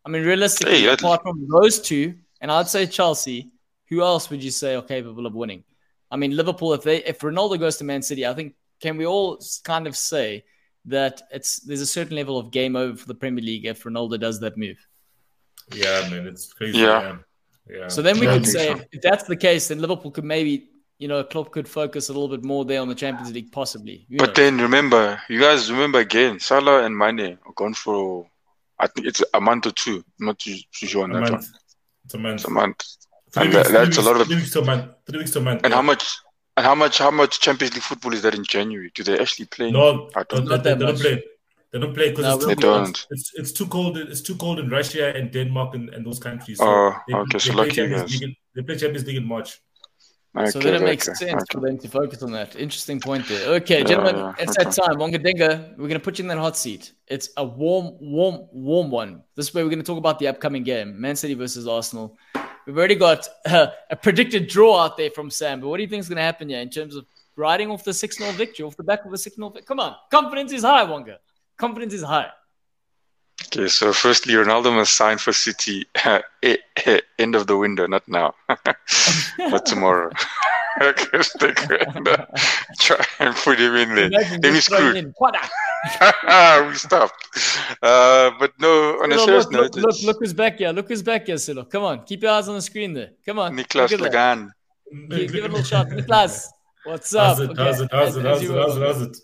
S1: I mean, realistically,
S3: Hey,
S1: apart from those two, and I'd say Chelsea, who else would you say are capable of winning? I mean, Liverpool, if they if Ronaldo goes to Man City, I think, can we all kind of say that it's there's a certain level of game over for the Premier League if Ronaldo does that move?
S2: Yeah, man, it's crazy.
S3: Yeah.
S2: Man. Yeah.
S1: So then we
S3: Yeah, I
S1: could
S3: think
S1: say,
S3: so.
S1: if that's the case, then Liverpool could maybe, you know, Klopp could focus a little bit more there on the Champions League, possibly. Who
S3: But
S1: knows?
S3: then remember, you guys remember again, Salah and Mane are gone for, I think it's a month or two. I'm not too, too sure on
S2: a
S3: that
S2: month.
S3: one.
S2: It's a month.
S3: It's a month.
S2: Three
S3: And
S2: weeks,
S3: that- that's
S2: three
S3: a lot
S2: weeks,
S3: of-
S2: three weeks to a month. Three weeks to a month.
S3: And
S2: yeah.
S3: how much? And how much? How much Champions League football is that in January? Do they actually play?
S2: No,
S3: I
S2: they,
S3: don't.
S1: Not
S2: they,
S1: that
S2: they don't
S1: much.
S2: play. They don't play because
S1: No,
S2: it's,
S1: we
S2: too
S3: They
S2: cold.
S3: don't.
S2: It's it's too cold. It's too cold in Russia and Denmark and, and those countries. So
S3: Oh,
S2: they,
S3: okay,
S2: they
S3: so
S2: play
S3: lucky you
S2: Champions
S3: guys.
S2: League. in- They play Champions League in March.
S3: Okay,
S1: So then it makes
S3: okay,
S1: sense
S3: okay.
S1: for them to focus on that. Interesting point there. Okay,
S3: Yeah,
S1: gentlemen,
S3: yeah,
S1: it's
S3: okay.
S1: that time. Wangadinga, we're going to put you in that hot seat. It's a warm, warm, warm one. This way we're going to talk about the upcoming game, Man City versus Arsenal. We've already got uh, a predicted draw out there from Sam, but what do you think is going to happen here in terms of riding off the six nil victory, off the back of the six nil victory? Come on. Confidence is high, Wanga. Confidence is high.
S3: Okay, so firstly, Ronaldo must sign for City eh, eh, end of the window, not now, but tomorrow. Okay, stick and, uh, try and put him in there.
S1: Imagine
S3: Then we
S1: just throwing
S3: screwed.
S1: in. Quada.
S3: We stopped. Uh, but no, on a
S1: Look,
S3: serious
S1: look,
S3: note,
S1: look, look,
S3: it's
S1: look who's back here. Look who's back here, Silo. Come on. Keep your eyes on the screen there. Come on.
S3: Niklas
S1: Look at that.
S3: Lagan.
S1: Give, give it a little shot. Niklas, what's
S2: How's
S1: up?
S2: it? How's it? How's it?
S1: as- as
S2: How's
S1: you
S2: it?
S1: were-
S2: How's it? How's it?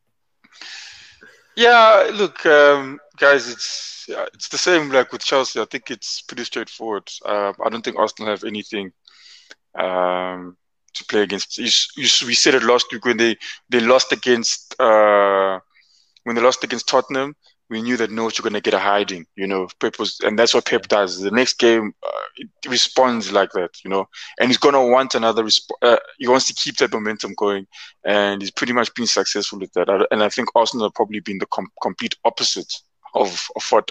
S3: Yeah, look, um, guys, it's yeah, it's the same like with Chelsea. I think it's pretty straightforward. Uh, I don't think Arsenal have anything um, to play against. You, s- you, s- we said it last week when they, they lost against uh, when they lost against Tottenham. We knew that no, you're going to get a hiding, you know. Pep was, and that's what Pep does. The next game, uh, it responds like that, you know. And he's going to want another. Resp- uh, he wants to keep that momentum going, and he's pretty much been successful with that. I- And I think Arsenal have probably been the com- complete opposite of, of what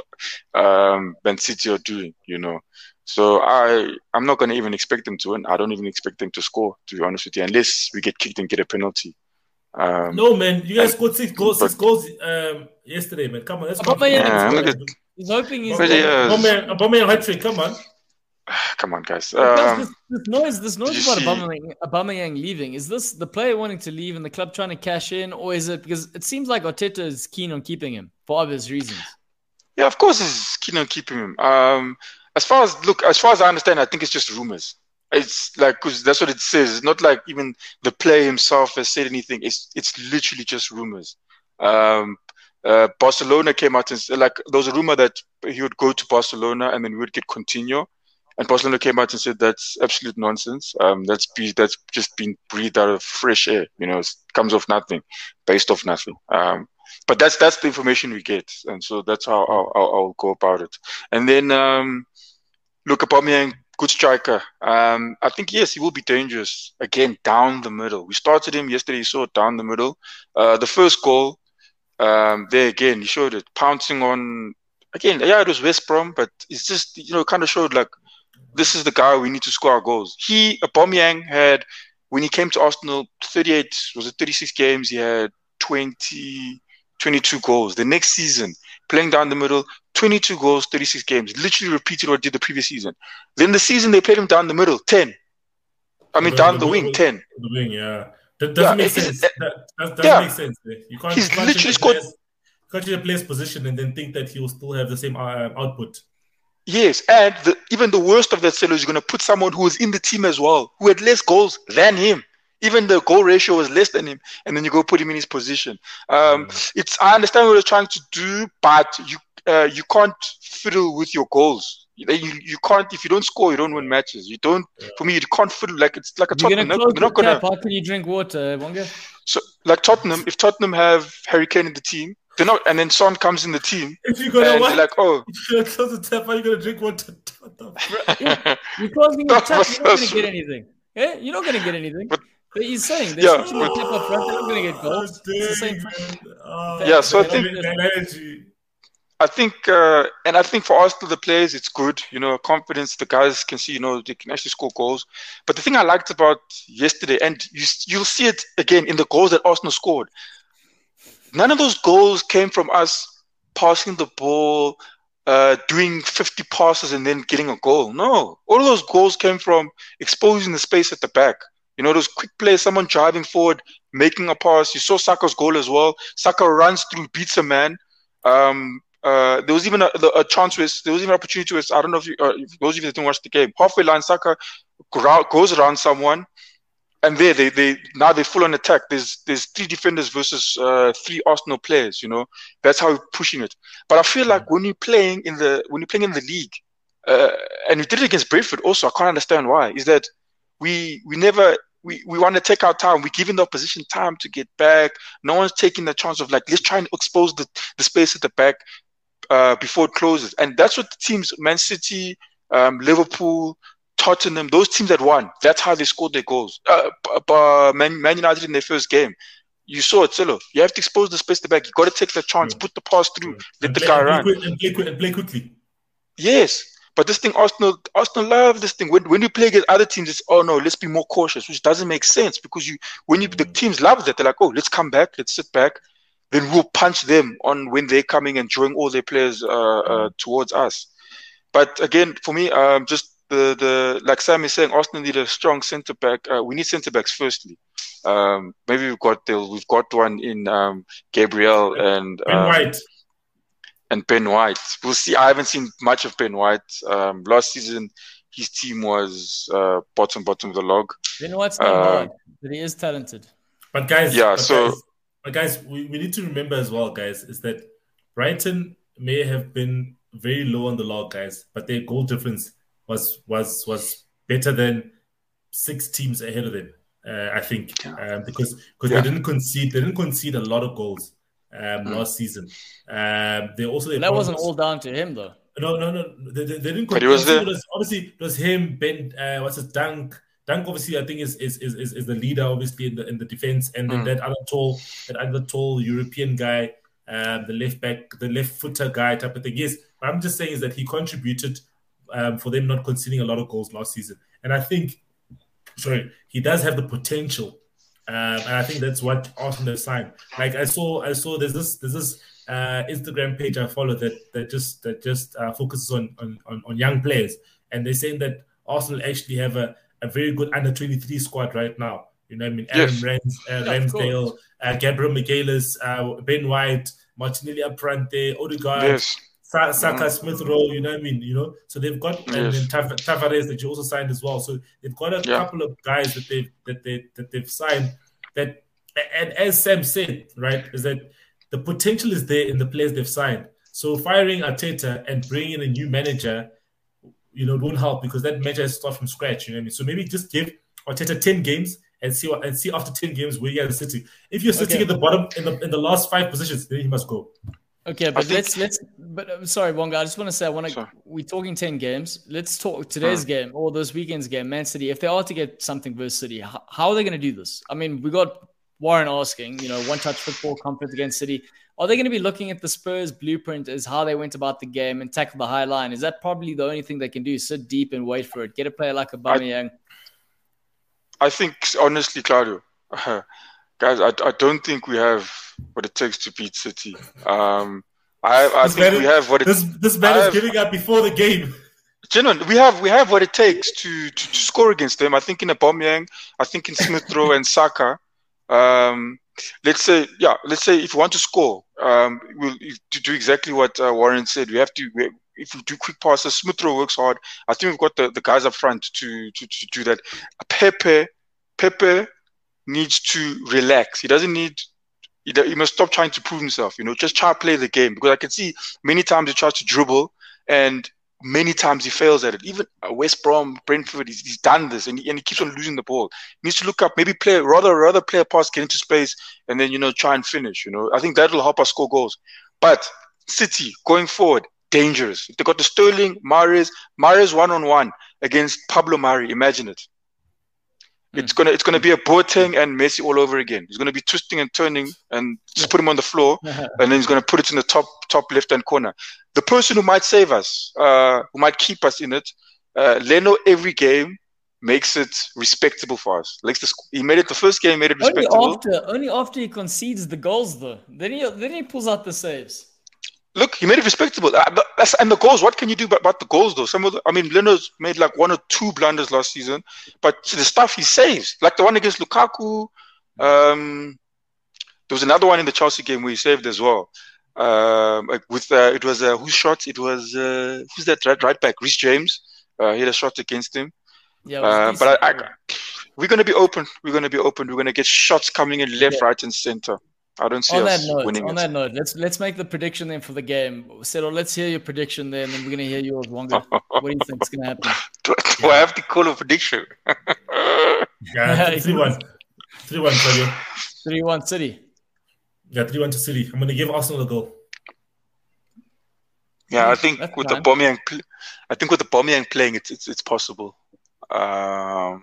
S3: um, Man City are doing, you know. So I, I'm not going to even expect them to win. I don't even expect them to score, to be honest with you, unless we get kicked and get a penalty. Um,
S2: No, man. You guys
S3: and-
S2: scored six goals. Six
S3: but-
S2: goals um, yesterday, man. Come on, let's
S1: Aubameyang-
S2: go.
S3: Yeah, look at-
S1: He's hoping he's.
S3: But yeah,
S2: Aubameyang, Aubameyang hat trick. Come on.
S3: come on, guys.
S1: Because
S3: Um,
S1: this, this noise, this noise
S3: did
S1: about
S3: you see-
S1: Aubameyang, Aubameyang leaving. Is this the player wanting to leave and the club trying to cash in, or is it because it seems like Arteta is keen on keeping him for obvious reasons?
S3: Yeah, of course he's keen on keeping him. Um, as far as look, as far as I understand, I think it's just rumors. It's like because that's what it says. It's not like even the player himself has said anything. It's it's literally just rumors. Um, uh, Barcelona came out and said, like there was a rumor that he would go to Barcelona and then we would get Coutinho. And Barcelona came out and said that's absolute nonsense. Um, that's be, that's just been breathed out of fresh air. You know, it comes off nothing, based off nothing. Um, but that's that's the information we get, and so that's how I'll, I'll, I'll go about it. And then um, look, Aubameyang, good striker. Um, I think yes, he will be dangerous again down the middle. We started him yesterday. You saw it down the middle. Uh, the first goal, um, there again, he showed it pouncing on again. Yeah, it was West Brom, but it's just you know kind of showed like this is the guy we need to score our goals. He Aubameyang had when he came to Arsenal, thirty-eight was it thirty-six games. He had twenty, twenty-two goals. The next season, playing down the middle, twenty-two goals, thirty-six games. Literally repeated what he did the previous season. Then the season they played him down the middle, ten. I mean,
S2: The-
S3: down
S2: the
S3: the wing,
S2: middle-
S3: ten.
S2: The wing, yeah. That doesn't
S3: Yeah,
S2: make
S3: it- it-
S2: sense. That, that doesn't
S3: yeah.
S2: make sense. man. You can't,
S3: He's
S2: you can't
S3: literally
S2: change a
S3: scored-
S2: player's- you can't change a player's position and then think that he will still have the same uh, output.
S3: Yes, and the, even the worst of that sale is you're going to put someone who was in the team as well, who had less goals than him. Even the goal ratio was less than him, and then you go put him in his position. Um, It's I understand what you're trying to do, but you uh, you can't fiddle with your goals. You, you you can't if you don't score, you don't win matches. You don't. For me, you can't fiddle like it's like a
S1: You're
S3: Tottenham.
S1: gonna
S3: They're
S1: close
S3: they're
S1: the
S3: not gonna.
S1: cap. How can you drink water, Wonga?
S3: So like Tottenham, if Tottenham have Harry Kane in the team, they're not, and then Son comes in the team,
S2: If you're
S3: and
S2: gonna
S3: they're
S2: what?
S3: like, oh.
S2: If you're gonna close the tap, how are you gonna drink water? What the fuck?
S1: You're closing the
S3: That
S1: tap.
S3: was
S1: You're not
S3: so
S1: gonna get anything. Yeah, you're not gonna get anything.
S3: But-
S1: But he's saying
S3: Yeah,
S1: they're switching the tap up front. They're not gonna get goals.
S2: Oh,
S1: It's the same.
S2: dang, man. Oh,
S3: Yeah, so I
S2: that-
S3: think-
S2: that energy.
S3: I think, uh, and I think for Arsenal, the players, it's good. You know, confidence. The guys can see, you know, they can actually score goals. But the thing I liked about yesterday, and you, you'll see it again in the goals that Arsenal scored. None of those goals came from us passing the ball uh, doing fifty passes and then getting a goal. No, all of those goals came from exposing the space at the back. You know, those quick plays, someone driving forward, making a pass. You saw Saka's goal as well. Saka runs through, beats a man. Um, uh, there was even a, a chance where there was even an opportunity where, I don't know if, you, uh, if those of you that didn't watch the game, halfway line, Saka goes around someone. And there, they they now they full on attack. There's there's three defenders versus uh, three Arsenal players. You know, that's how we're pushing it. But I feel like when you're playing in the when you're playing in the league, uh, and we did it against Brentford also. I can't understand why. Is that we we never we, we want to take our time. We're giving the opposition time to get back. No one's taking the chance of like let's try and expose the, the space at the back uh, before it closes. And that's what the teams, Man City, um, Liverpool, Tottenham, those teams that won, that's how they scored their goals. Uh, uh, Man, Man United in their first game, you saw it, Silo. You have to expose the space at the back. You got to take the chance, yeah. put the pass through, yeah. let and the play, guy run.
S2: Quick, and, play, and play quickly.
S3: Yes, but this thing, Arsenal, Arsenal love this thing. When when you play against other teams, it's oh no, let's be more cautious, which doesn't make sense because you when you the teams love that. They're like, oh, let's come back, let's sit back, then we'll punch them on when they're coming and drawing all their players uh, uh, towards us. But again, for me, um, just. The the like Sam is saying, Arsenal need a strong centre back. Uh, we need centre backs firstly. Um, maybe we've got the, we've got one in um, Gabriel and
S2: Ben
S3: um,
S2: White
S3: and Ben White. We'll see. I haven't seen much of Ben White. Um, last season, his team was uh, bottom bottom of the log.
S1: Ben White's not
S3: uh,
S1: hard, but he is talented.
S2: But guys,
S3: yeah.
S2: But
S3: So,
S2: guys, but guys, we, we need to remember as well, guys, is that Brighton may have been very low on the log, guys, but their goal difference was was was better than six teams ahead of them, uh, I think, um, because because
S3: yeah.
S2: they didn't concede they didn't concede a lot of goals um, mm. last season. Um, they also
S1: that wasn't all down to him though.
S2: No, no, no, they, they, they didn't.
S3: But he was there.
S2: It was, obviously, it was him, Ben. Uh, what's his Dunk? Dunk, obviously, I think is is is is the leader, obviously in the in the defense, and then mm. that other tall that other tall European guy, uh, the left back, the left footer guy type of thing. Yes, but I'm just saying is that he contributed. Um, for them not conceding a lot of goals last season. And I think, sorry, he does have the potential. Um, and I think that's what Arsenal have signed. Like I saw, I saw there's this there's this uh, Instagram page I follow that that just that just uh, focuses on, on on on young players. And they're saying that Arsenal actually have a, a very good under twenty-three squad right now. You know what I mean? Aaron
S3: yes.
S2: Rams, uh, yeah, Ramsdale, uh, Gabriel Magalhaes, uh, Ben White, Martinelli up front there, Odegaard.
S3: Yes.
S2: Saka, mm. Smith Rowe, you know what I mean? You know, so they've got yes. and then Tav- Tavares that you also signed as well. So they've got a yeah. couple of guys that they've that they that they've signed. That and as Sam said, right, is that the potential is there in the players they've signed. So firing Arteta and bringing in a new manager, you know, won't help because that manager has to start from scratch. You know what I mean? So maybe just give Arteta ten games and see what and see after ten games where you guys are sitting. If you're sitting okay. at the bottom in the in the last five positions, then he must go.
S1: Okay, but think, let's let's. But uh, sorry, Wonga. I just want to say, I want to. We're talking ten games. Let's talk today's uh, game or this weekend's game, Man City. If they are to get something versus City, how, how are they going to do this? I mean, we got Warren asking, you know, one-touch football, confidence against City. Are they going to be looking at the Spurs blueprint as how they went about the game and tackle the high line? Is that probably the only thing they can do? Sit deep and wait for it. Get a player like Aubameyang.
S3: I, I think honestly, Claudio, uh, guys, I I don't think we have what it takes to beat City. Um, I, I think
S2: man,
S3: we have what it.
S2: This this man I is have, giving up before the game.
S3: Genuine, we have we have what it takes to, to, to score against them. I think in Aubameyang, I think in Smith Rowe and Saka. Um, let's say, yeah, let's say if you want to score, um, we'll to do exactly what uh, Warren said. We have to. We, if we do quick passes, Smith Rowe works hard. I think we've got the, the guys up front to, to to do that. Pepe, Pepe needs to relax. He doesn't need. He, he must stop trying to prove himself. You know, just try to play the game because I can see many times he tries to dribble and many times he fails at it. Even West Brom, Brentford, he's, he's done this and he, and he keeps on losing the ball. He needs to look up, maybe play rather rather play a pass, get into space, and then you know try and finish. You know, I think that will help us score goals. But City going forward, dangerous. If they got the Sterling, Mahrez, Mahrez one on one against Pablo Mari. Imagine it. It's gonna it's gonna be a Boateng and Messi all over again. He's gonna be twisting and turning and just put him on the floor, and then he's gonna put it in the top top left hand corner. The person who might save us, uh, who might keep us in it, uh, Leno every game makes it respectable for us. Like this, he made it the first game, made it respectable.
S1: Only after only after he concedes the goals though. Then he then he pulls out the saves.
S3: look, he made it respectable. Uh, that's, and the goals, what can you do about, about the goals, though? Some of the, I mean, Leno's made like one or two blunders last season, but the stuff he saves, like the one against Lukaku, um, there was another one in the Chelsea game where he saved as well. Um, like with uh, it was uh, whose shot? It was uh, who's that right, right back? Reece James. Uh, he had a shot against him.
S1: Yeah,
S3: uh, but I, I, we're going to be open. We're going to be open. We're going to get shots coming in left, yeah. right, and center. I don't see
S1: on
S3: us
S1: that note,
S3: winning.
S1: On
S3: it.
S1: that note, let's let's make the prediction then for the game. Settle. Let's hear your prediction then, and we're going to hear yours longer. What do you think is going to happen?
S3: Do, do yeah. I have to call a prediction?
S2: yeah, three one, three one, City.
S1: Three one City.
S2: Yeah, three one to City. I'm going to give Arsenal a goal.
S3: Yeah, I think
S1: That's
S3: with
S1: fine.
S3: the Aubameyang, I think with the Aubameyang playing, it's it's it's possible. Um,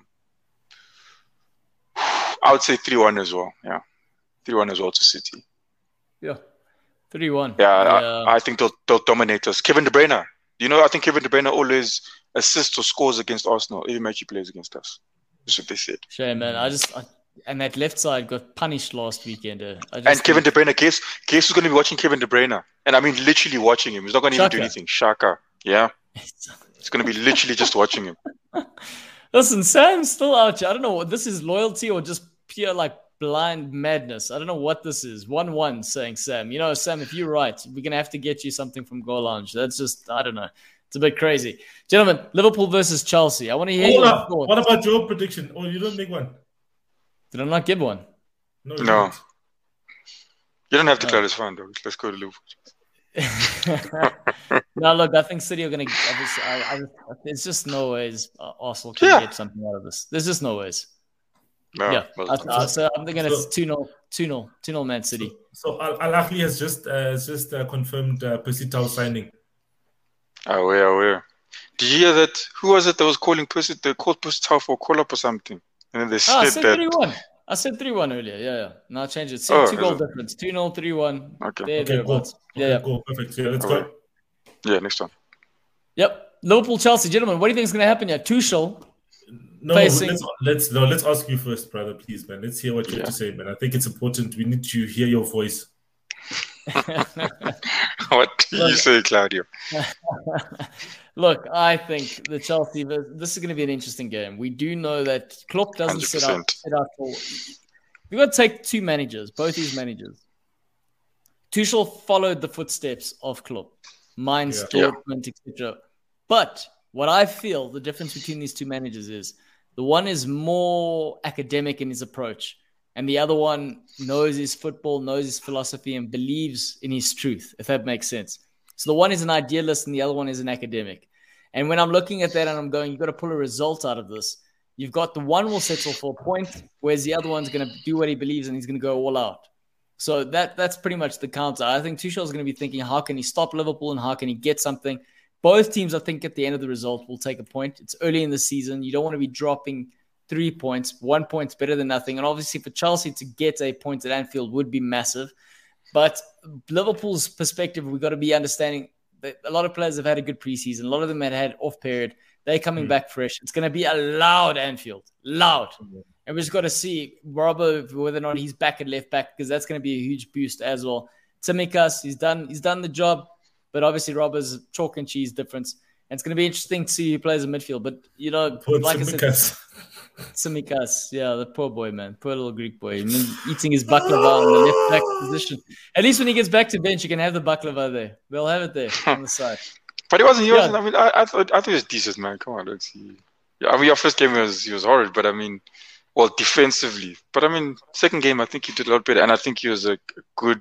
S3: I would say three one as well. Yeah, three one as well to City.
S1: Yeah, three one.
S3: Yeah,
S1: yeah.
S3: I, I think they'll they'll dominate us. Kevin De Bruyne, you know, I think Kevin De Bruyne always assists or scores against Arsenal every match he plays against us. That's what they said.
S1: Shame, man. I just I, and that left side got punished last weekend. Uh, I just
S3: and Kevin De Bruyne, Case Case is going to be watching Kevin De Bruyne, and I mean literally watching him. He's not going to even do anything. Shaka, yeah, it's going to be literally just watching him.
S1: Listen, Sam's still out here. I don't know what this is, loyalty or just pure like blind madness. I don't know what this is. one one saying Sam. You know, Sam, if you're right, we're going to have to get you something from Goal Lounge. That's just, I don't know. It's a bit crazy. Gentlemen, Liverpool versus Chelsea. I want to hear
S2: Hold
S1: your
S2: up.
S1: thoughts.
S2: What about your prediction? Oh, you don't make one.
S1: Did I not give one?
S2: No.
S3: No.
S2: Don't.
S3: You don't have to
S1: No.
S3: declare this fine, though. Let's go to Liverpool.
S1: No, look, I think City are going to. I, I, there's just no ways uh, Arsenal can
S3: Yeah.
S1: get something out of this. There's just no ways.
S3: No,
S1: yeah,
S3: well,
S1: I, I, so I'm thinking
S2: so-
S1: it's two nil, two nil, two nil Man City.
S2: So Al Ahly has just uh, has just uh, confirmed uh, Percy Tau signing.
S3: aware, aware. Did you hear that? Who was it that was calling Percy? They called Percy Tau for a call up or something, and then they
S1: Ah, I
S3: said
S1: said
S3: that.
S1: three one. I said three one earlier. Yeah, yeah. Now I changed it. See,
S3: Oh,
S1: two goal
S3: is it?
S1: difference. two nil, three one.
S3: Okay.
S1: There,
S2: Okay, go.
S1: thereabouts.
S2: Okay,
S1: Yeah, yeah.
S2: go. Perfect. Yeah, let's
S3: Alright.
S2: go.
S3: Yeah, next one.
S1: Yep. Liverpool, Chelsea. Gentlemen, what do you think is going to happen here? Tuchel.
S2: No,
S1: Facing-
S2: let's let's no, let's ask you first, brother, please, man. Let's hear what you have
S3: Yeah.
S2: to say, man. I think it's important. We need to hear your voice.
S3: What do you
S1: Look-
S3: say, Claudio?
S1: Look, I think the Chelsea, this is going to be an interesting game. We do know that Klopp doesn't set out,
S3: one hundred percent.
S1: set out for. We've got to take two managers, both these managers. Tuchel followed the footsteps of Klopp, Mainz,
S3: Yeah.
S1: Dortmund, et cetera. But what I feel the difference between these two managers is the one is more academic in his approach, and the other one knows his football, knows his philosophy, and believes in his truth, if that makes sense. So the one is an idealist and the other one is an academic. And when I'm looking at that and I'm going, you've got to pull a result out of this. You've got the one will settle for a point, whereas the other one's going to do what he believes and he's going to go all out. So that that's pretty much the counter. I think Tuchel's going to be thinking, how can he stop Liverpool and how can he get something? Both teams, I think, at the end of the result will take a point. It's early in the season. You don't want to be dropping three points. One point's better than nothing. And obviously for Chelsea to get a point at Anfield would be massive. But Liverpool's perspective, we've got to be understanding that a lot of players have had a good preseason. A lot of them had had off period. They're coming
S2: Mm.
S1: back fresh. It's going to be a loud Anfield. Loud. And we just got to see Robbo, whether or not he's back at left back, because that's going to be a huge boost as well. Tsimikas, he's done he's done the job, but obviously Robbo's chalk and cheese difference. And it's going to be interesting to see who plays in midfield. But, you know,
S2: Poor
S1: like I said,
S2: Tsimikas.
S1: Tsimikas, yeah, the poor boy, man. Poor little Greek boy. And then eating his baklava on the left back position. At least when he gets back to bench, you can have the baklava there. They'll have it there on the side.
S3: But he wasn't. He
S1: Yeah.
S3: wasn't. I mean, I, I thought. I thought he was decent, man. Come on, let's see. Yeah, I mean, your first game was he was horrid, but I mean, well, defensively. But I mean, second game, I think he did a lot better, and I think he was a, a good.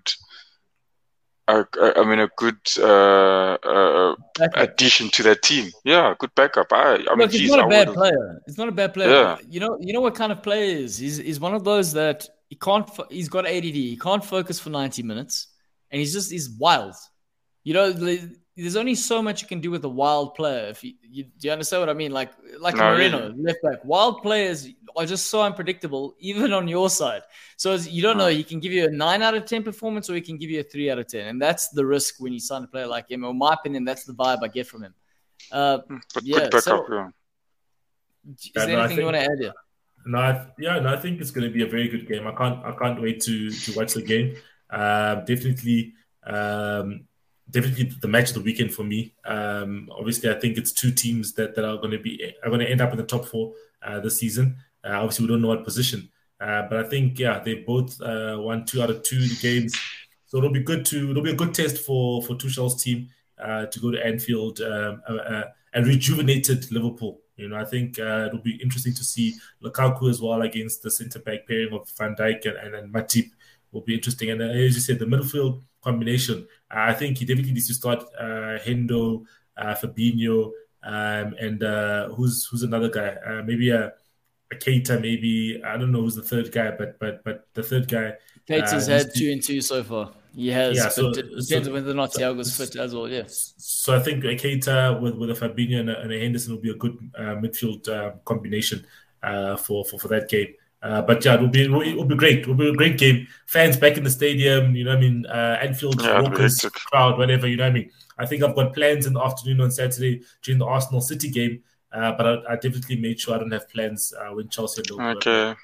S3: A, a, I mean, a good uh, uh,
S1: Backup.
S3: addition to that team. Yeah, good backup. I, I mean,
S1: Look, he's
S3: geez,
S1: not
S3: I
S1: a bad
S3: would've-
S1: player. He's not a bad player.
S3: Yeah.
S1: You know, you know what kind of player he is. He's he's one of those that he can't. fo- He's got A D D. He can't focus for ninety minutes, and he's just he's wild. You know, the- there's only so much you can do with a wild player. If you, you do you understand what I mean? Like like
S3: No,
S1: Moreno, left back. Wild players are just so unpredictable, even on your side. So it's- you don't know. He can give you a nine out of ten performance, or he can give you a three out of ten, and that's the risk when you sign a player like him. In my opinion, that's the vibe I get from him. Uh,
S3: But
S1: Yeah,
S3: good backup.
S1: so-
S3: yeah.
S1: is
S2: Yeah,
S1: there
S2: no, I
S1: anything you want
S2: think-
S1: to add here?
S2: No, I, yeah, no, I think it's going to be a very good game. I can't, I can't wait to to watch the game. Um, definitely, um, definitely the match of the weekend for me. Um, obviously, I think it's two teams that, that are going to be are going to end up in the top four uh, this season. Uh, obviously, we don't know what position, uh, but I think yeah, they both uh, won two out of two games, so it'll be good to it'll be a good test for for Tuchel's team uh, to go to Anfield um, uh, uh, and rejuvenated Liverpool. You know, I think uh, it'll be interesting to see Lukaku as well against the centre back pairing of Van Dijk and, and, and Matip. Will be interesting, and uh, as you said, the midfield combination. Uh, I think he definitely needs to start uh, Hendo, uh, Fabinho, um, and uh, who's who's another guy? Uh, maybe a, a Keita. Maybe I don't know who's the third guy, but but but the third guy.
S1: Keita's
S2: uh,
S1: had two and two so far. He has,
S2: Yeah, so-
S1: but it depends
S2: so-
S1: whether or not
S2: so-
S1: Thiago's fit as well. Yeah.
S2: So I think a Keita with with a Fabinho and a, and a Henderson will be a good uh, midfield uh, combination uh, for, for for that game. Uh, but yeah, it will be it will, it will be great. It will be a great game. Fans back in the stadium, you know what I mean? Uh, Anfield,
S3: Yeah, it'll be
S2: Walkers,
S3: hectic.
S2: crowd, whatever, you know what I mean? I think I've got plans in the afternoon on Saturday during the Arsenal City game, uh, but I, I definitely made sure I don't have plans uh, when Chelsea and Liverpool.
S3: Okay.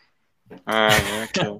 S3: Ah, okay.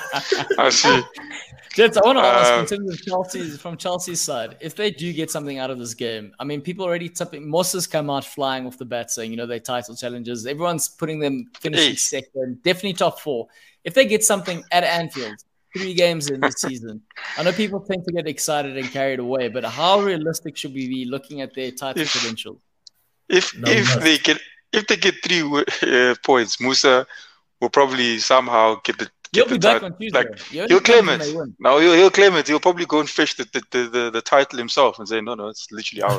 S3: I see.
S1: Jets, I want to ask
S3: Uh,
S1: in terms of Chelsea's from Chelsea's side, if they do get something out of this game, I mean, people already tipping. Moss has come out flying off the bat saying, you know, they're title challengers. Everyone's putting them finishing
S3: Hey.
S1: second, definitely top four. If they get something at Anfield, three games in this season, I know people tend to get excited and carried away, but how realistic should we be looking at their title
S3: If-
S1: credentials?
S3: If
S2: No,
S3: if
S2: must.
S3: they get if they get three uh, points, Musa will probably somehow get the.
S1: He'll
S3: Get
S1: be
S3: the
S1: back
S3: tit-
S1: on Tuesday.
S3: like,
S1: He only
S3: he'll
S1: comes
S3: claim
S1: when
S3: it.
S1: they win.
S3: No, he'll, he'll claim it. He'll probably go and fish the the, the, the, the title himself and say, no, no, it's literally ours.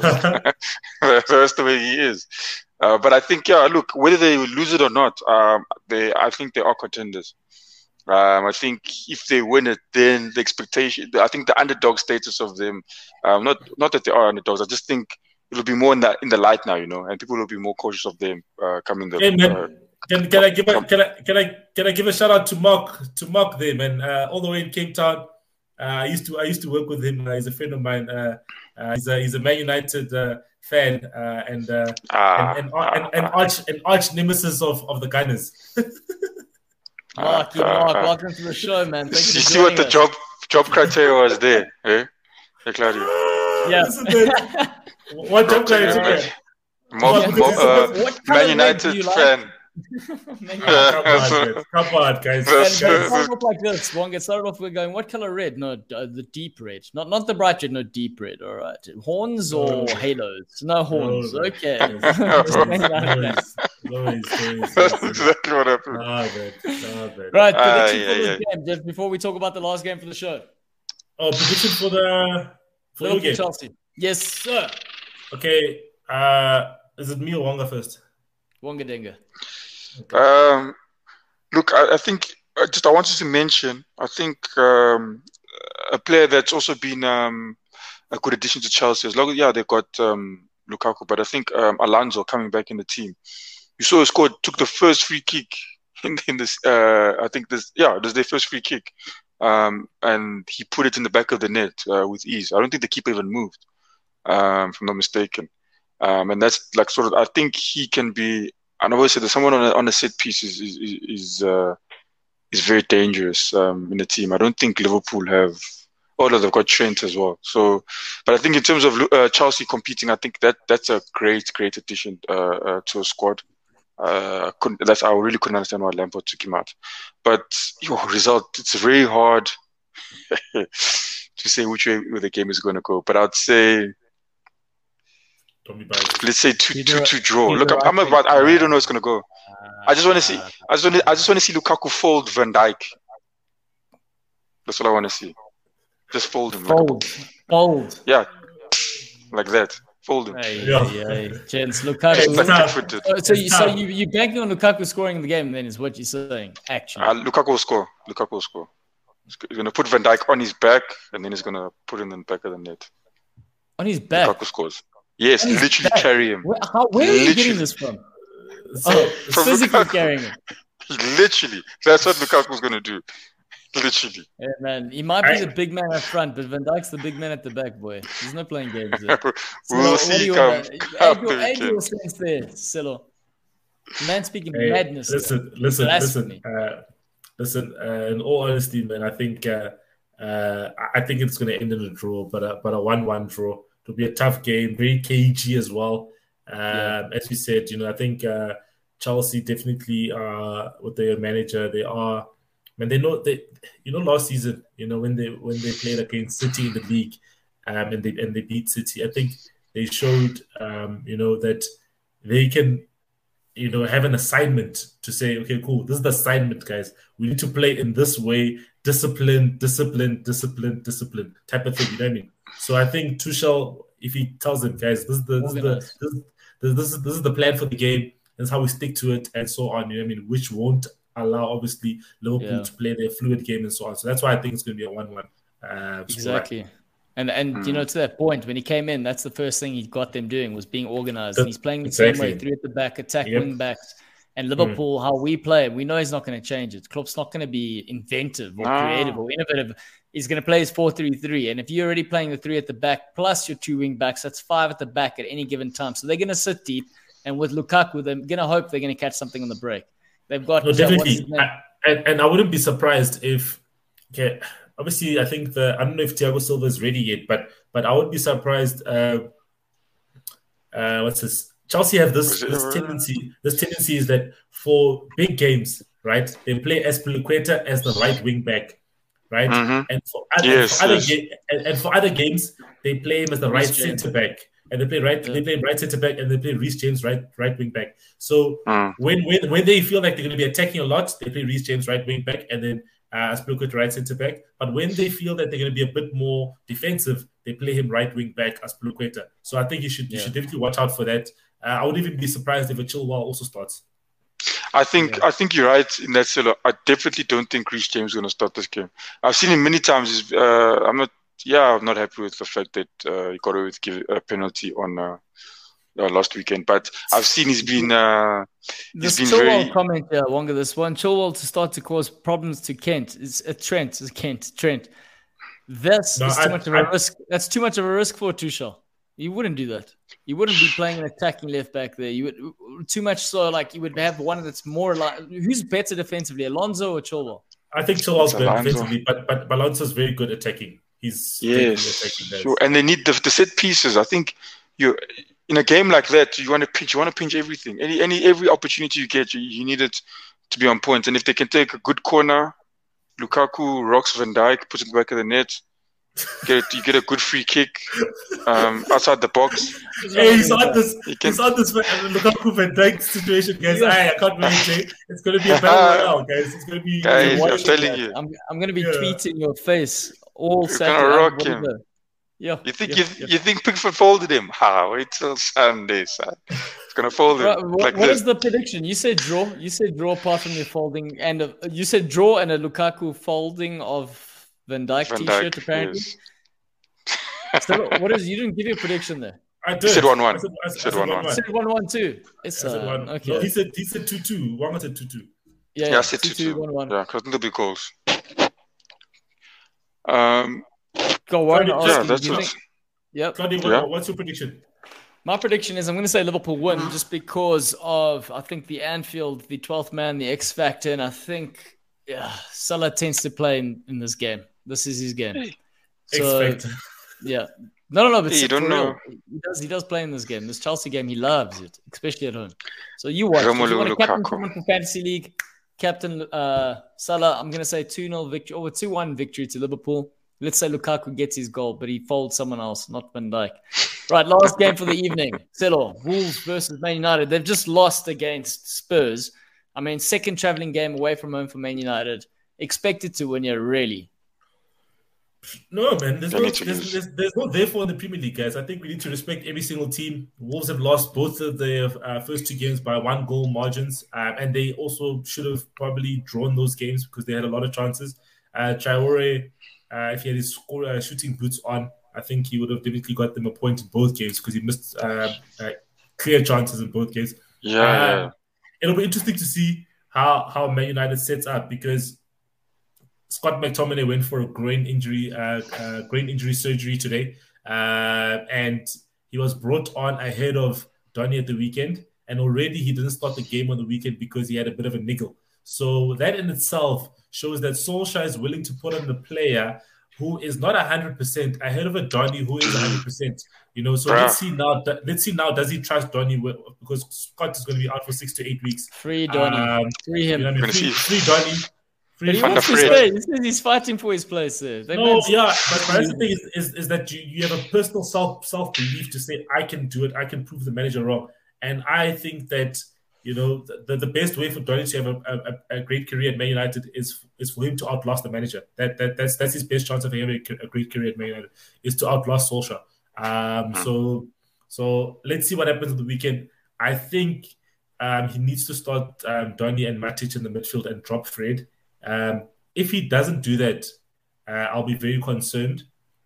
S3: That's the way he is. Uh, but I think, yeah, look, whether they lose it or not, um, they, I think they are contenders. Um, I think if they win it, then the expectation, I think the underdog status of them, um, not not that they are underdogs, I just think it'll be more in the in the light now, you know, and people will be more cautious of them uh, coming the.
S2: Hey man,
S3: uh,
S2: can, can I give a can I can I can I give a shout out to Mark to Mark there, man? Uh, all the way in Cape Town. Uh, I used to I used to work with him. Uh, he's a friend of mine. Uh, uh, he's a he's a Man United uh, fan uh, and, uh,
S3: ah,
S2: and, and, and and arch an arch nemesis of, of the Gunners.
S1: Marky, Mark, welcome to the show, man. Thank you
S3: you
S1: for
S3: see what the
S1: joining us.
S3: job job criteria was there, eh? Hey, Claudio.
S1: Yeah.
S2: Listen, man, what job can I
S3: Uh,
S2: take?
S3: Mo-
S1: Yeah,
S3: Mo-
S2: because-
S3: uh,
S1: What colour
S3: Man
S1: red do
S3: United
S1: you like?
S3: fan.
S1: Man
S2: Come on, guys. Come on, guys.
S1: And
S3: That's-
S1: get
S2: guys.
S1: started off like this. One get started off with going, what color red? No, uh, the deep red. Not not the bright red, no deep red. All right. Horns or
S2: No.
S1: halos? No horns.
S2: No.
S1: Okay.
S2: Noise, noise, noise,
S3: That's
S2: noise.
S3: exactly what happened.
S2: Ah, man. Ah, man.
S1: Right,
S3: Ah,
S1: prediction
S3: yeah,
S1: for this
S3: yeah.
S1: game, just before we talk about the last game for the show.
S2: Oh, prediction for the for your
S1: Liverpool
S2: game.
S1: Chelsea. Yes, sir.
S2: Okay. Uh, is it me or Wanga first?
S1: Wonga Denga.
S3: Um, look, I, I think uh, just I wanted to mention. I think um, a player that's also been um, a good addition to Chelsea. As long as yeah, they got um, Lukaku, but I think um, Alonso coming back in the team. You saw he scored, took the first free kick in, in this. Uh, I think this, yeah, this is their first free kick, um, and he put it in the back of the net uh, with ease. I don't think the keeper even moved, um, if I'm not mistaken. Um, and that's like sort of. I think he can be. And I always say that someone on a, on a set piece is is is, uh, is very dangerous um, in the team. I don't think Liverpool have. Oh, no, they've got Trent as well. So, but I think in terms of uh, Chelsea competing, I think that that's a great great addition uh, uh, to a squad. Uh, couldn't, that's I really couldn't understand why Lampard took him out. But your result, it's very hard to say which way the game is going to go. But I'd say.
S2: Don't be biased.
S3: Let's say two,
S1: You
S3: two,
S1: do-
S3: two draw.
S1: you
S3: Look,
S1: do
S3: I'm,
S1: right
S3: I'm about.
S1: thing.
S3: I really don't know what's gonna go. I just want to see. I just want. To, I just want to see Lukaku fold Van Dijk. That's what I want to see. Just fold him. Like,
S1: Fold. Fold.
S3: yeah, like that. Fold him.
S1: Hey,
S2: Yeah.
S1: hey, hey. Gents,
S2: Hey,
S1: Lukaku.
S2: it's
S3: Like
S2: tough.
S3: footed.
S1: Oh, so you
S2: It's
S1: so
S2: tough.
S1: you you banking on Lukaku scoring the game then is what you're saying? Actually,
S3: Uh, Lukaku will score. Lukaku will score. He's gonna put Van Dijk on his back, and then he's gonna put him in the back of the net.
S1: on his back.
S3: Lukaku scores. Yes,
S1: On his
S3: literally
S1: back.
S3: carry him.
S1: Where, how, where are you
S3: Literally.
S1: getting this from?
S2: So,
S1: Oh,
S3: From
S1: physically
S3: Lukaku.
S1: carrying him.
S3: Literally, that's what Lukaku's gonna do. Literally.
S1: Yeah, man, he might be
S2: I-
S1: the big man up front, but Van Dijk's the big man at the back, boy. There's no playing games there.
S3: we
S1: So
S3: will
S1: what
S3: see
S1: do you
S3: come.
S1: wanna-
S3: come
S1: add your,
S3: the
S1: add your
S3: weekend.
S1: sense there, Silo. Man speaking
S2: hey,
S1: madness.
S2: listen, listen, listen,
S1: Blasphemy.
S2: uh, listen. Uh, in all honesty, man, I think uh, Uh, I think it's going to end in a draw, but a, but a one-one draw. It'll be a tough game, very cagey as well. Um, yeah. As we said, you know, I think uh, Chelsea definitely, uh, with their manager, they are. When they know they, you know, last season, you know, when they when they played against City in the league, um, and they and they beat City, I think they showed, um, you know, that they can, you know, have an assignment to say, okay, cool, this is the assignment, guys. We need to play in this way, discipline, discipline, discipline, discipline type of thing. You know what I mean? So I think Tuchel, if he tells them, guys, this is the this is the this, this, this is this is the plan for the game. This is how we stick to it, and so on. You know what I mean? Which won't allow, obviously, Liverpool yeah. to play their fluid game and so on. So that's why I think it's going to be a one-one. Uh,
S1: exactly. Right. And, and mm. you know, to that point, when he came in, that's the first thing he got them doing was being organized. The, and he's playing the exactly. same way, three at the back, attack yep. wing backs. And Liverpool, mm. how we play, we know he's not going to change it. Klopp's not going to be inventive or ah. creative or innovative. He's going to play his four three three. And if you're already playing the three at the back plus your two wing backs, that's five at the back at any given time. So they're going to sit deep. And with Lukaku, they're going to hope they're going to catch something on the break. They've got
S2: no, definitely. I, and, and I wouldn't be surprised if, okay, obviously, I think the I don't know if Thiago Silva is ready yet, but but I would be surprised. Uh, uh, what's this? Chelsea have this this tendency. This tendency is that for big games, right, they play Azpilicueta as the right wing back, right,
S3: mm-hmm.
S2: and for other, yes, and for yes. other ga- and, and for other games they play him as the right centre back. And they play right. Yeah. They play right centre back, and they play Reece James right right wing back. So mm. when when when they feel like they're going to be attacking a lot, they play Reece James right wing back, and then uh, Azpilicueta right centre back. But when they feel that they're going to be a bit more defensive, they play him right wing back, Azpilicueta. So I think you should you yeah. should definitely watch out for that. Uh, I would even be surprised if a Chilwell also starts.
S3: I think
S2: yeah.
S3: I think you're right in that. Silo. I definitely don't think Reece James is going to start this game. I've seen him many times. Uh, I'm not. Yeah, I'm not happy with the fact that uh, he got away with give a penalty on uh, uh, last weekend. But I've seen he's been uh, he's
S1: this
S3: been
S1: Chilwell
S3: very.
S1: comment, yeah, Wonga. This one, Chilwell to start to cause problems to Kent. It's uh, Trent. It's Kent. Trent. That's no, too I, much of a I, risk. That's too much of a risk for Tuchel. You wouldn't do that. You wouldn't be playing an attacking left back there. You would too much so like you would have one that's more like who's better defensively, Alonso or Chilwell?
S2: I think Chilwell's better defensively, but but Alonso's very good attacking. He's
S3: yes, sure. And they need the, the set pieces. I think you in a game like that, you want to pinch. You want to pinch everything. Any any every opportunity you get, you, you need it to be on point. And if they can take a good corner, Lukaku rocks Van Dijk, puts it back of the net. Get you get a good free kick um, outside the box.
S2: Hey, he's on this. He can... He's on this Lukaku Van Dijk situation, guys. Yeah. I, I can't really say it's going to be a battle royale, guys. It's going to be.
S3: Guys, I'm telling you,
S1: I'm I'm going to be yeah. tweeting your face all
S3: You're
S1: Saturday.
S3: Gonna rock him.
S1: Yeah.
S3: You think
S1: yeah,
S3: you
S1: yeah.
S3: you think Pickford folded him? Ha! Wait till Sunday, son. It's gonna fold him.
S1: Right, what
S3: like
S1: what
S3: this.
S1: is the prediction? You said draw. You said draw apart from your folding, and a, you said draw and a Lukaku folding of Van Dijk
S3: Van
S1: t-shirt.
S3: Dijk,
S1: apparently.
S3: yes.
S1: So what is? You didn't give your prediction there.
S2: I did.
S3: He said one one.
S2: I said, I
S3: said one one.
S1: You said one one too. It's
S2: I said
S1: uh,
S2: one.
S1: okay.
S2: No, he said he said two two. Wanga said two two.
S1: Yeah,
S3: Yeah,
S1: yeah,
S3: I said two two.
S1: one one.
S3: Yeah, because there'll be goals. Um,
S1: Go on.
S2: Claudio,
S3: yeah,
S1: Ask
S3: that's
S1: you
S3: it.
S1: think- Yep.
S2: Claudio, what,
S3: Yeah.
S2: what's your prediction?
S1: My prediction is I'm going to say Liverpool win just because of, I think, the Anfield, the twelfth man, the X factor, and I think yeah, Salah tends to play in, in this game. This is his game. So,
S2: Expect.
S1: yeah. No, no, no. But
S3: Hey, you
S1: for
S3: don't
S1: real,
S3: know.
S1: He does, he does play in this game. This Chelsea game, he loves it, especially at home. So you watch. If
S3: Romelu
S1: you want to captain
S3: Lukaku.
S1: someone for Fantasy League, Captain uh, Salah, I'm going to say two nil victory, or two one victory to Liverpool. Let's say Lukaku gets his goal, but he folds someone else, not Van Dijk. Right, last game for the evening. Settle. Wolves versus Man United. They've just lost against Spurs. I mean, second traveling game away from home for Man United. Expected to win here, really.
S2: No, man. There's
S3: They
S2: no,
S3: need to
S2: there's,
S3: lose.
S2: there's, there's no therefore in the Premier League, guys. I think we need to respect every single team. Wolves have lost both of their uh, first two games by one goal margins, um, and they also should have probably drawn those games because they had a lot of chances. Uh, Traore, uh, if he had his score, uh, shooting boots on, I think he would have definitely got them a point in both games because he missed uh, uh, clear chances in both games.
S3: Yeah,
S2: Uh,
S3: yeah.
S2: It'll be interesting to see how, how Man United sets up because Scott McTominay went for a groin injury, uh, uh, groin injury surgery today, uh, and he was brought on ahead of Donny at the weekend. And already he didn't start the game on the weekend because he had a bit of a niggle. So that in itself shows that Solskjaer is willing to put on the player who is not one hundred percent ahead of a Donny who is one hundred percent. You know, so
S3: Bruh.
S2: let's see now. Let's see now. Does he trust Donny? Because Scott is going to be out for six to eight weeks.
S1: Free Donny.
S2: Um,
S1: Free him.
S2: You know what I mean? Free, free Donny.
S1: But he
S3: Van
S1: wants
S3: der
S1: to
S3: Fred.
S1: stay. He says he's fighting for his place there. They've
S2: No,
S1: been-
S2: yeah, but but that's the thing is, is, is that you, you have a personal self self belief to say I can do it, I can prove the manager wrong, and I think that you know the, the best way for Donny to have a, a, a great career at Man United is is for him to outlast the manager. That that that's that's his best chance of having a, a great career at Man United is to outlast Solskjaer. Um, so so let's see what happens on the weekend. I think um, he needs to start um, Donny and Matic in the midfield and drop Fred. Um, If he doesn't do that, uh, I'll be very concerned.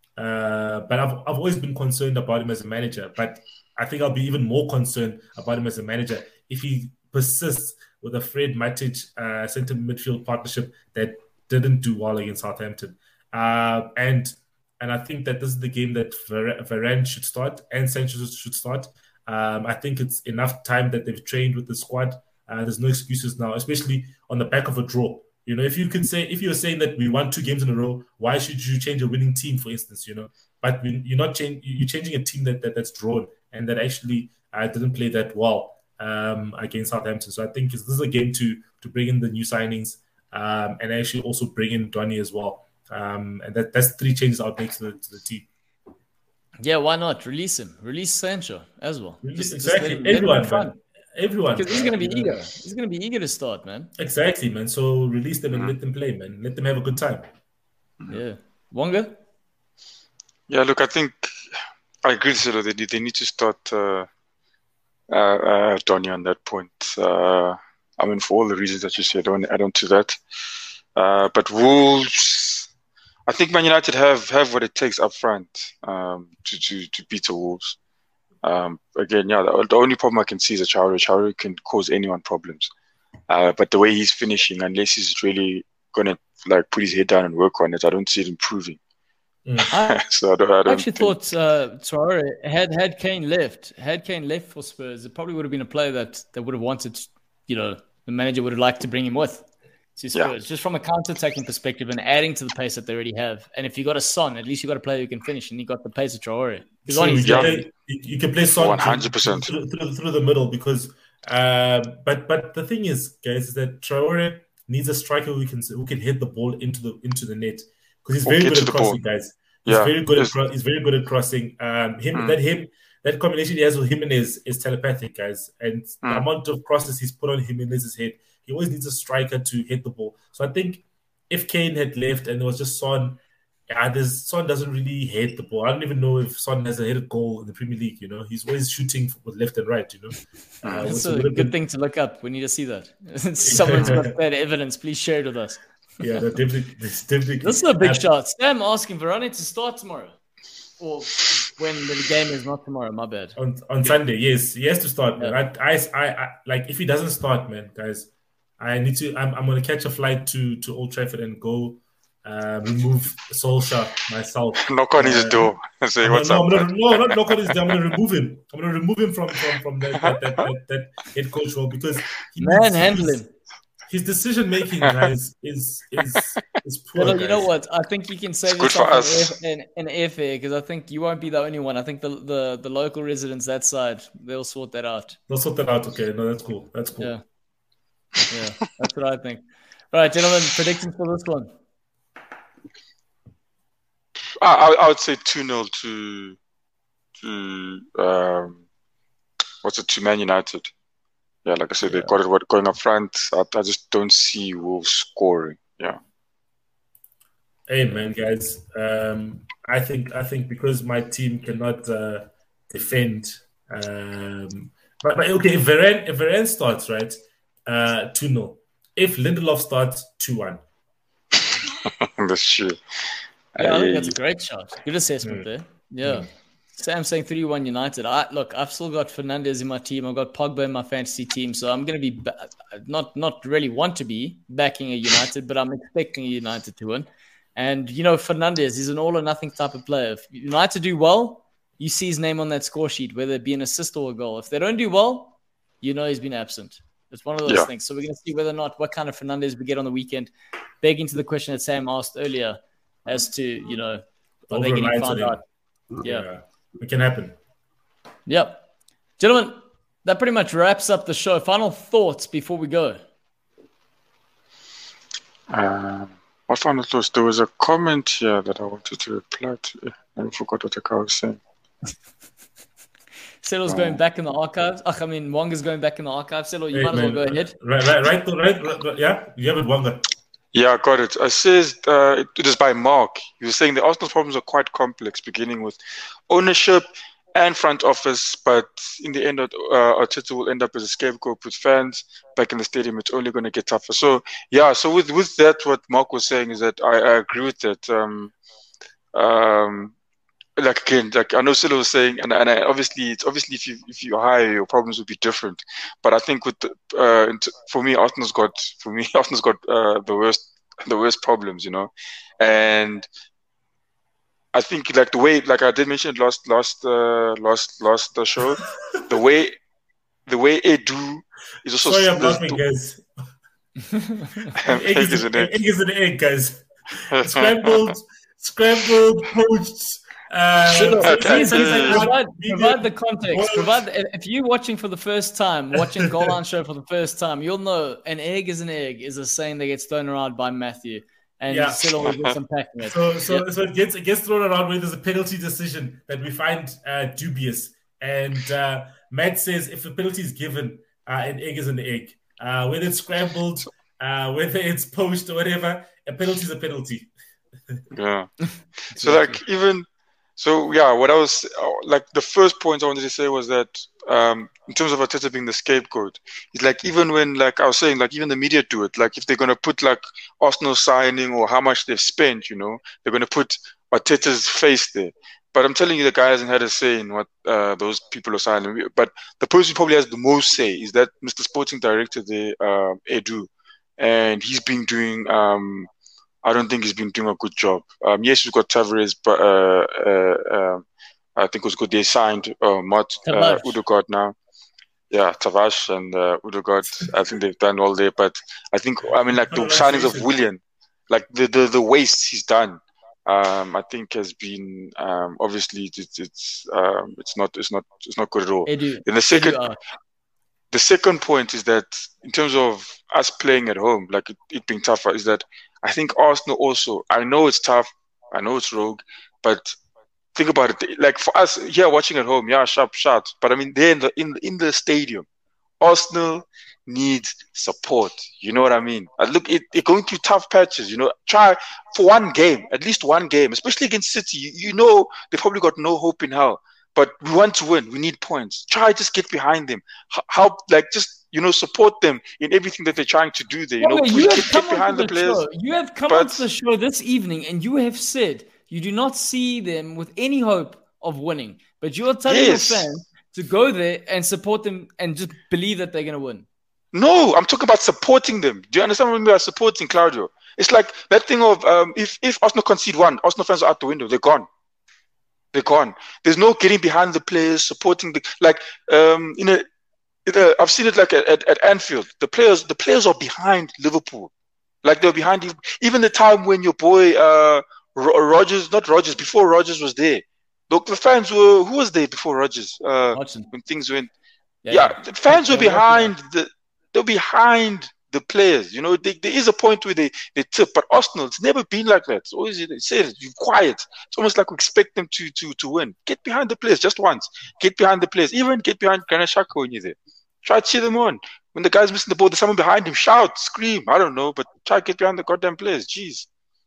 S2: Uh, but I've I've always been concerned about him as a manager. But I think I'll be even more concerned about him as a manager if he persists with a Fred Matic uh, centre midfield partnership that didn't do well against Southampton. Uh, and and I think that this is the game that Var- Varane should start and Sanchez should start. Um, I think it's enough time that they've trained with the squad. Uh, there's no excuses now, especially on the back of a draw. You know, if you can say, if you're saying that we won two games in a row, why should you change a winning team, for instance? You know, but you're not changing. You're changing a team that, that that's drawn and that actually uh, didn't play that well um, against Southampton. So I think this is a game to to bring in the new signings um, and actually also bring in Donny as well. Um, and that that's three changes I'll make to the to the team.
S1: Yeah, why not? Release him. Release Sancho as well.
S2: Release-
S1: Just- just
S2: exactly.
S1: let him- let him
S2: Everyone,
S1: have fun.
S2: man. Everyone.
S1: Because he's going to be
S2: You know.
S1: eager. He's going to be eager to start, man.
S2: Exactly, man. So release them and let them play, man. Let them have a good time.
S1: Yeah. Wonga?
S3: Yeah, look, I think I agree with Silo. They, they need to start uh, uh, uh, Donny on that point. Uh, I mean, for all the reasons that you said, I don't add on to that. Uh, but Wolves, I think Man United have, have what it takes up front um, to, to, to beat the Wolves. Um, again, yeah, the, the only problem I can see is that Traore. Traore can cause anyone problems. Uh, but the way he's finishing, unless he's really going to like put his head down and work on it, I don't see it improving.
S1: I
S3: so I don't, I don't
S1: actually
S3: think-
S1: thought uh, Traore, had, had Kane left, had Kane left for Spurs, it probably would have been a player that, that would have wanted, you know, the manager would have liked to bring him with. To Spurs,
S3: Yeah.
S1: just from a counter-attacking perspective and adding to the pace that they already have. And if you got a Son, at least you got a player who can finish, and you got the pace of Traore. Because
S2: So
S1: on
S2: you,
S1: his
S2: can
S3: Yeah.
S2: play, you, you can play Son
S3: one hundred percent.
S2: through, through, through the middle because, uh, but but the thing is, guys, is that Traore needs a striker who can who can hit the ball into the into the net because he's
S3: Or
S2: very
S3: get
S2: good
S3: to
S2: at
S3: the
S2: crossing,
S3: ball.
S2: guys. He's
S3: Yeah.
S2: very good at
S3: Yes.
S2: cro- he's very good at crossing. Um, him
S3: Mm.
S2: that him that combination he has with Jimenez is telepathic, guys, and the
S3: Mm.
S2: amount of crosses he's put on Jimenez's head, he always needs a striker to hit the ball. So I think if Kane had left and it was just Son. Yeah, there's, Son doesn't really hit the ball. I don't even know if Son has a headed goal in the Premier League. You know, he's always shooting with left and right. You know, uh,
S1: That's
S2: so
S1: a
S2: it would have
S1: good
S2: been-
S1: thing to look up. We need to see that. Someone's got that evidence. Please share it with us.
S2: Yeah, that definitely, that's definitely.
S1: This is a big
S2: uh,
S1: shot. Sam asking Varane to start tomorrow. Or when the game is not tomorrow, my bad.
S2: on on Sunday. Yes, he has to start, man.
S1: Yeah.
S2: I, I, I, I, like if he doesn't start, man, guys, I need to. I'm, I'm gonna catch a flight to to Old Trafford and go uh, remove Solskjaer myself.
S3: Knock on his
S2: Uh,
S3: door and say,
S2: No,
S3: "What's
S2: no,
S3: up?"
S2: I'm gonna,
S3: man?"
S2: no, not knock on his door. I'm going to remove him. I'm going to remove him from from, from that, that, that, that, that head coach role because he
S1: Man, handle him.
S2: His decision making, guys, is is is poor.
S1: Well, you know
S2: guys.
S1: what? I think you can save
S3: It's good for
S1: yourself
S3: us.
S1: an, air, an, an airfare because I think you won't be the only one. I think the, the, the local residents that side, they'll sort that out.
S2: They'll sort that out. Okay, no, that's cool. That's cool.
S1: Yeah. Yeah, that's what I think. All right, gentlemen, predictions for this one.
S3: I, I, I would say two nil to to um, what's it to Man United. Yeah, like I said, they've got it what- going up front. I, I just don't see Wolves scoring. Yeah,
S2: Hey, man, guys. Um, I think I think because my team cannot uh, defend. Um, but, but okay, if Varane if Varane starts right, uh, two nil. If Lindelof starts, two one.
S3: that's true.
S1: Yeah, I think
S3: Uh,
S1: that's a great shot. Good assessment
S2: Mm.
S1: there. Yeah. Sam saying three one United. I look, I've still got Fernandes in my team. I've got Pogba in my fantasy team. So I'm going to be ba- not not really want to be backing a United, but I'm expecting a United to win. And, you know, Fernandes is an all or nothing type of player. If United do well, you see his name on that score sheet, whether it be an assist or a goal. If they don't do well, you know he's been absent. It's one of those
S3: Yeah.
S1: things. So we're going to see whether or not what kind of Fernandes we get on the weekend. Begging to the question that Sam asked earlier, as to, you know, are they getting found out? Yeah.
S2: yeah. It can happen.
S1: Yep. Gentlemen, that pretty much wraps up the show. Final thoughts before we go.
S3: Um, what final thoughts? There was a comment here that I wanted to reply to. I forgot what the guy was saying.
S1: Settle's oh. going back in the archives. Ach, I mean, Wanga's going back in the archives. Settle, you hey, might man. as well go ahead.
S2: Right, right, right, right, right, right. Yeah, you have it, Wanga.
S3: Yeah, I got it. It says uh, it, it is by Mark. He was saying the Arsenal's problems are quite complex, beginning with ownership and front office, but in the end, uh, Arteta will end up as a scapegoat with fans back in the stadium. It's only going to get tougher. So, yeah, so with, with that, what Mark was saying is that I, I agree with that. Um, um, like again, like I know Silo was saying, and, and I, obviously, it's obviously if you if you hire, your problems would be different. But I think with the, uh, for me, Arsenal's got for me, Arsenal's got uh, the worst the worst problems, you know, and I think like the way, like I did mention last last uh, last last uh, show, the way the way Edu is also.
S2: Sorry, I'm laughing, guys. Egg is, is an egg. Egg is an egg, guys. Scrambled, scrambled, poached. Uh,
S1: so, please, provide, provide the context. Provide the, if you're watching for the first time, watching Goal Line Show for the first time, you'll know an egg is an egg is a saying that gets thrown around by Matthew, and yeah. Still gets unpacking it.
S2: So, so,
S1: yep.
S2: so it gets it gets thrown around when there's a penalty decision that we find uh, dubious, and uh, Matt says if a penalty is given, uh, an egg is an egg. Uh, whether it's scrambled, uh, whether it's poached or whatever, a penalty is a penalty.
S3: Yeah. So like even. So, yeah, what I was, like, the first point I wanted to say was that um, in terms of Arteta being the scapegoat, it's like, even when, like, I was saying, like, even the media do it. Like, if they're going to put, like, Arsenal signing or how much they've spent, you know, they're going to put Arteta's face there. But I'm telling you, the guy hasn't had a say in what uh, those people are signing. But the person who probably has the most say is that Mister Sporting Director there, uh, Edu. And he's been doing... Um, I don't think he's been doing a good job. Um, yes, we've got Tavares, but uh, uh, uh, I think it was good they signed uh, Mott, uh, Odegaard now. Yeah, Tavares and uh, Odegaard. I think they've done all there. But I think, I mean, like the signings of Willian, like the, the, the waste he's done, um, I think has been um, obviously it's it's um, it's not it's not it's not good at all.
S1: Edu,
S3: and the second Edu, uh... the second point is that in terms of us playing at home, like it, it being tougher, is that I think Arsenal also, I know it's tough, I know it's rogue, but think about it. Like for us here watching at home, yeah, sharp shots. But I mean, they're in the, in, in the stadium. Arsenal needs support. You know what I mean? I look, it, it going through tough patches, you know. Try for one game, at least one game, especially against City. You, you know, they probably got no hope in hell. But we want to win. We need points. Try just get behind them. Help, like just, you know, support them in everything that they're trying to do there. You
S1: well,
S3: know,
S1: you
S3: get, get behind the, the players.
S1: Show. You have come but, onto the show this evening and you have said you do not see them with any hope of winning. But you're telling yes. your fans to go there and support them and just believe that they're going to win.
S3: No, I'm talking about supporting them. Do you understand what I mean by supporting, Claudio? It's like that thing of um, if, if Arsenal concede one, Arsenal fans are out the window. They're gone. They're gone. There's no getting behind the players, supporting the like. Um, in a, in a, I've seen it like at, at, at Anfield. The players, the players are behind Liverpool, like they're behind you. Even the time when your boy uh, Rodgers, not Rodgers, before Rodgers was there. Look, the fans were who was there before Rodgers? Uh, when things went, yeah, yeah, yeah. the fans were behind the. They're behind the players. You know, they, there is a point where they, they tip, but Arsenal, it's never been like that. It's always, they say it, you're quiet. It's almost like we expect them to, to, to win. Get behind the players just once. Get behind the players. Even get behind Granit Xhaka when you're there. Try to cheer them on. When the guy's missing the ball, there's someone behind him. Shout, scream. I don't know, but try to get behind the goddamn players. Jeez.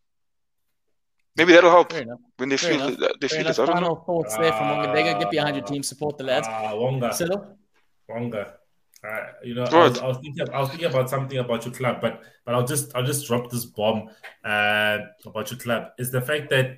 S3: Maybe that'll help when they Fair feel enough. They Fair feel it. I don't
S1: Final
S3: know.
S1: thoughts there from Wonga. They're going to get behind your team, support the lads.
S2: Ah, Wonga.
S1: Silo?
S2: Wonga. Uh, you know, I was, I was thinking, I was thinking about something about your club, but but I'll just I'll just drop this bomb uh, about your club. Is the fact that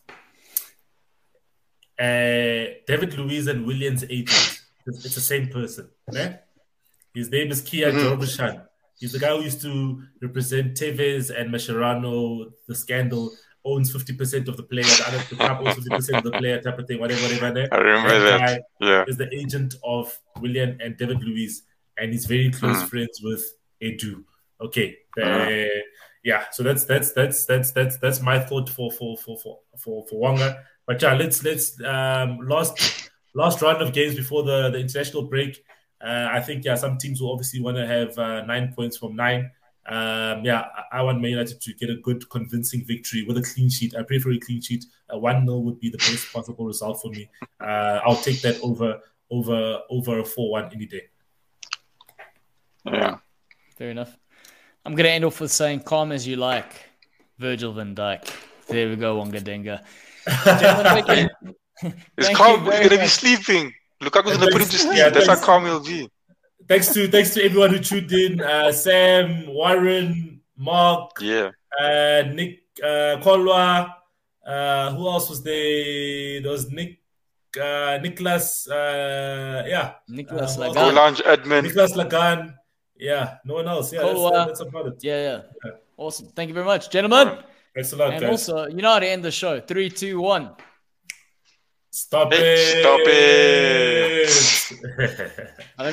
S2: uh, David Luiz and Willian's agent, it's, it's the same person. Right? His name is Kia mm-hmm. Jorvishan. He's the guy who used to represent Tevez and Mascherano. The scandal owns fifty percent of the player. The other the club owns fifty percent of the player. Type of thing, whatever, whatever. There.
S3: I remember that.
S2: that.
S3: Guy yeah,
S2: is the agent of Willian and David Luiz. And he's very close mm. friends with Edu. Okay. Uh,
S3: mm.
S2: yeah, so that's that's that's that's that's that's my thought for for for for for, for Wonga. But yeah, let's let's um, last last round of games before the, the international break. Uh, I think yeah, some teams will obviously want to have uh, nine points from nine. Um, yeah, I, I want Man United to get a good, convincing victory with a clean sheet. I prefer a clean sheet. A one nil would be the best possible result for me. Uh, I'll take that over over over a four one any day.
S3: Yeah,
S1: fair enough. I'm going to end off with saying calm as you like, Virgil van Dijk. There we go, Wonga Denga. Gentlemen,
S3: it's calm. He's going to be sleeping. Lukaku's going to put him to sleep. Yeah, that's how calm he'll be.
S2: Thanks to thanks to everyone who tuned in. Uh, Sam, Warren, Mark,
S3: yeah,
S2: uh, Nick, uh, Kolwa. Uh, who else was there? There was Nick, uh, Nicholas. Uh, yeah,
S1: Nicholas
S2: uh,
S1: Lagan.
S3: Olange Edmund.
S2: Nicholas Lagan. Yeah, no one else. Yeah, that's, uh, that's about it.
S1: Yeah, yeah, yeah. Awesome. Thank you very much, gentlemen.
S2: Thanks a lot,
S1: and
S2: guys.
S1: also, you know how to end the show. Three, two, one.
S2: Stop
S3: it.
S2: Stop it.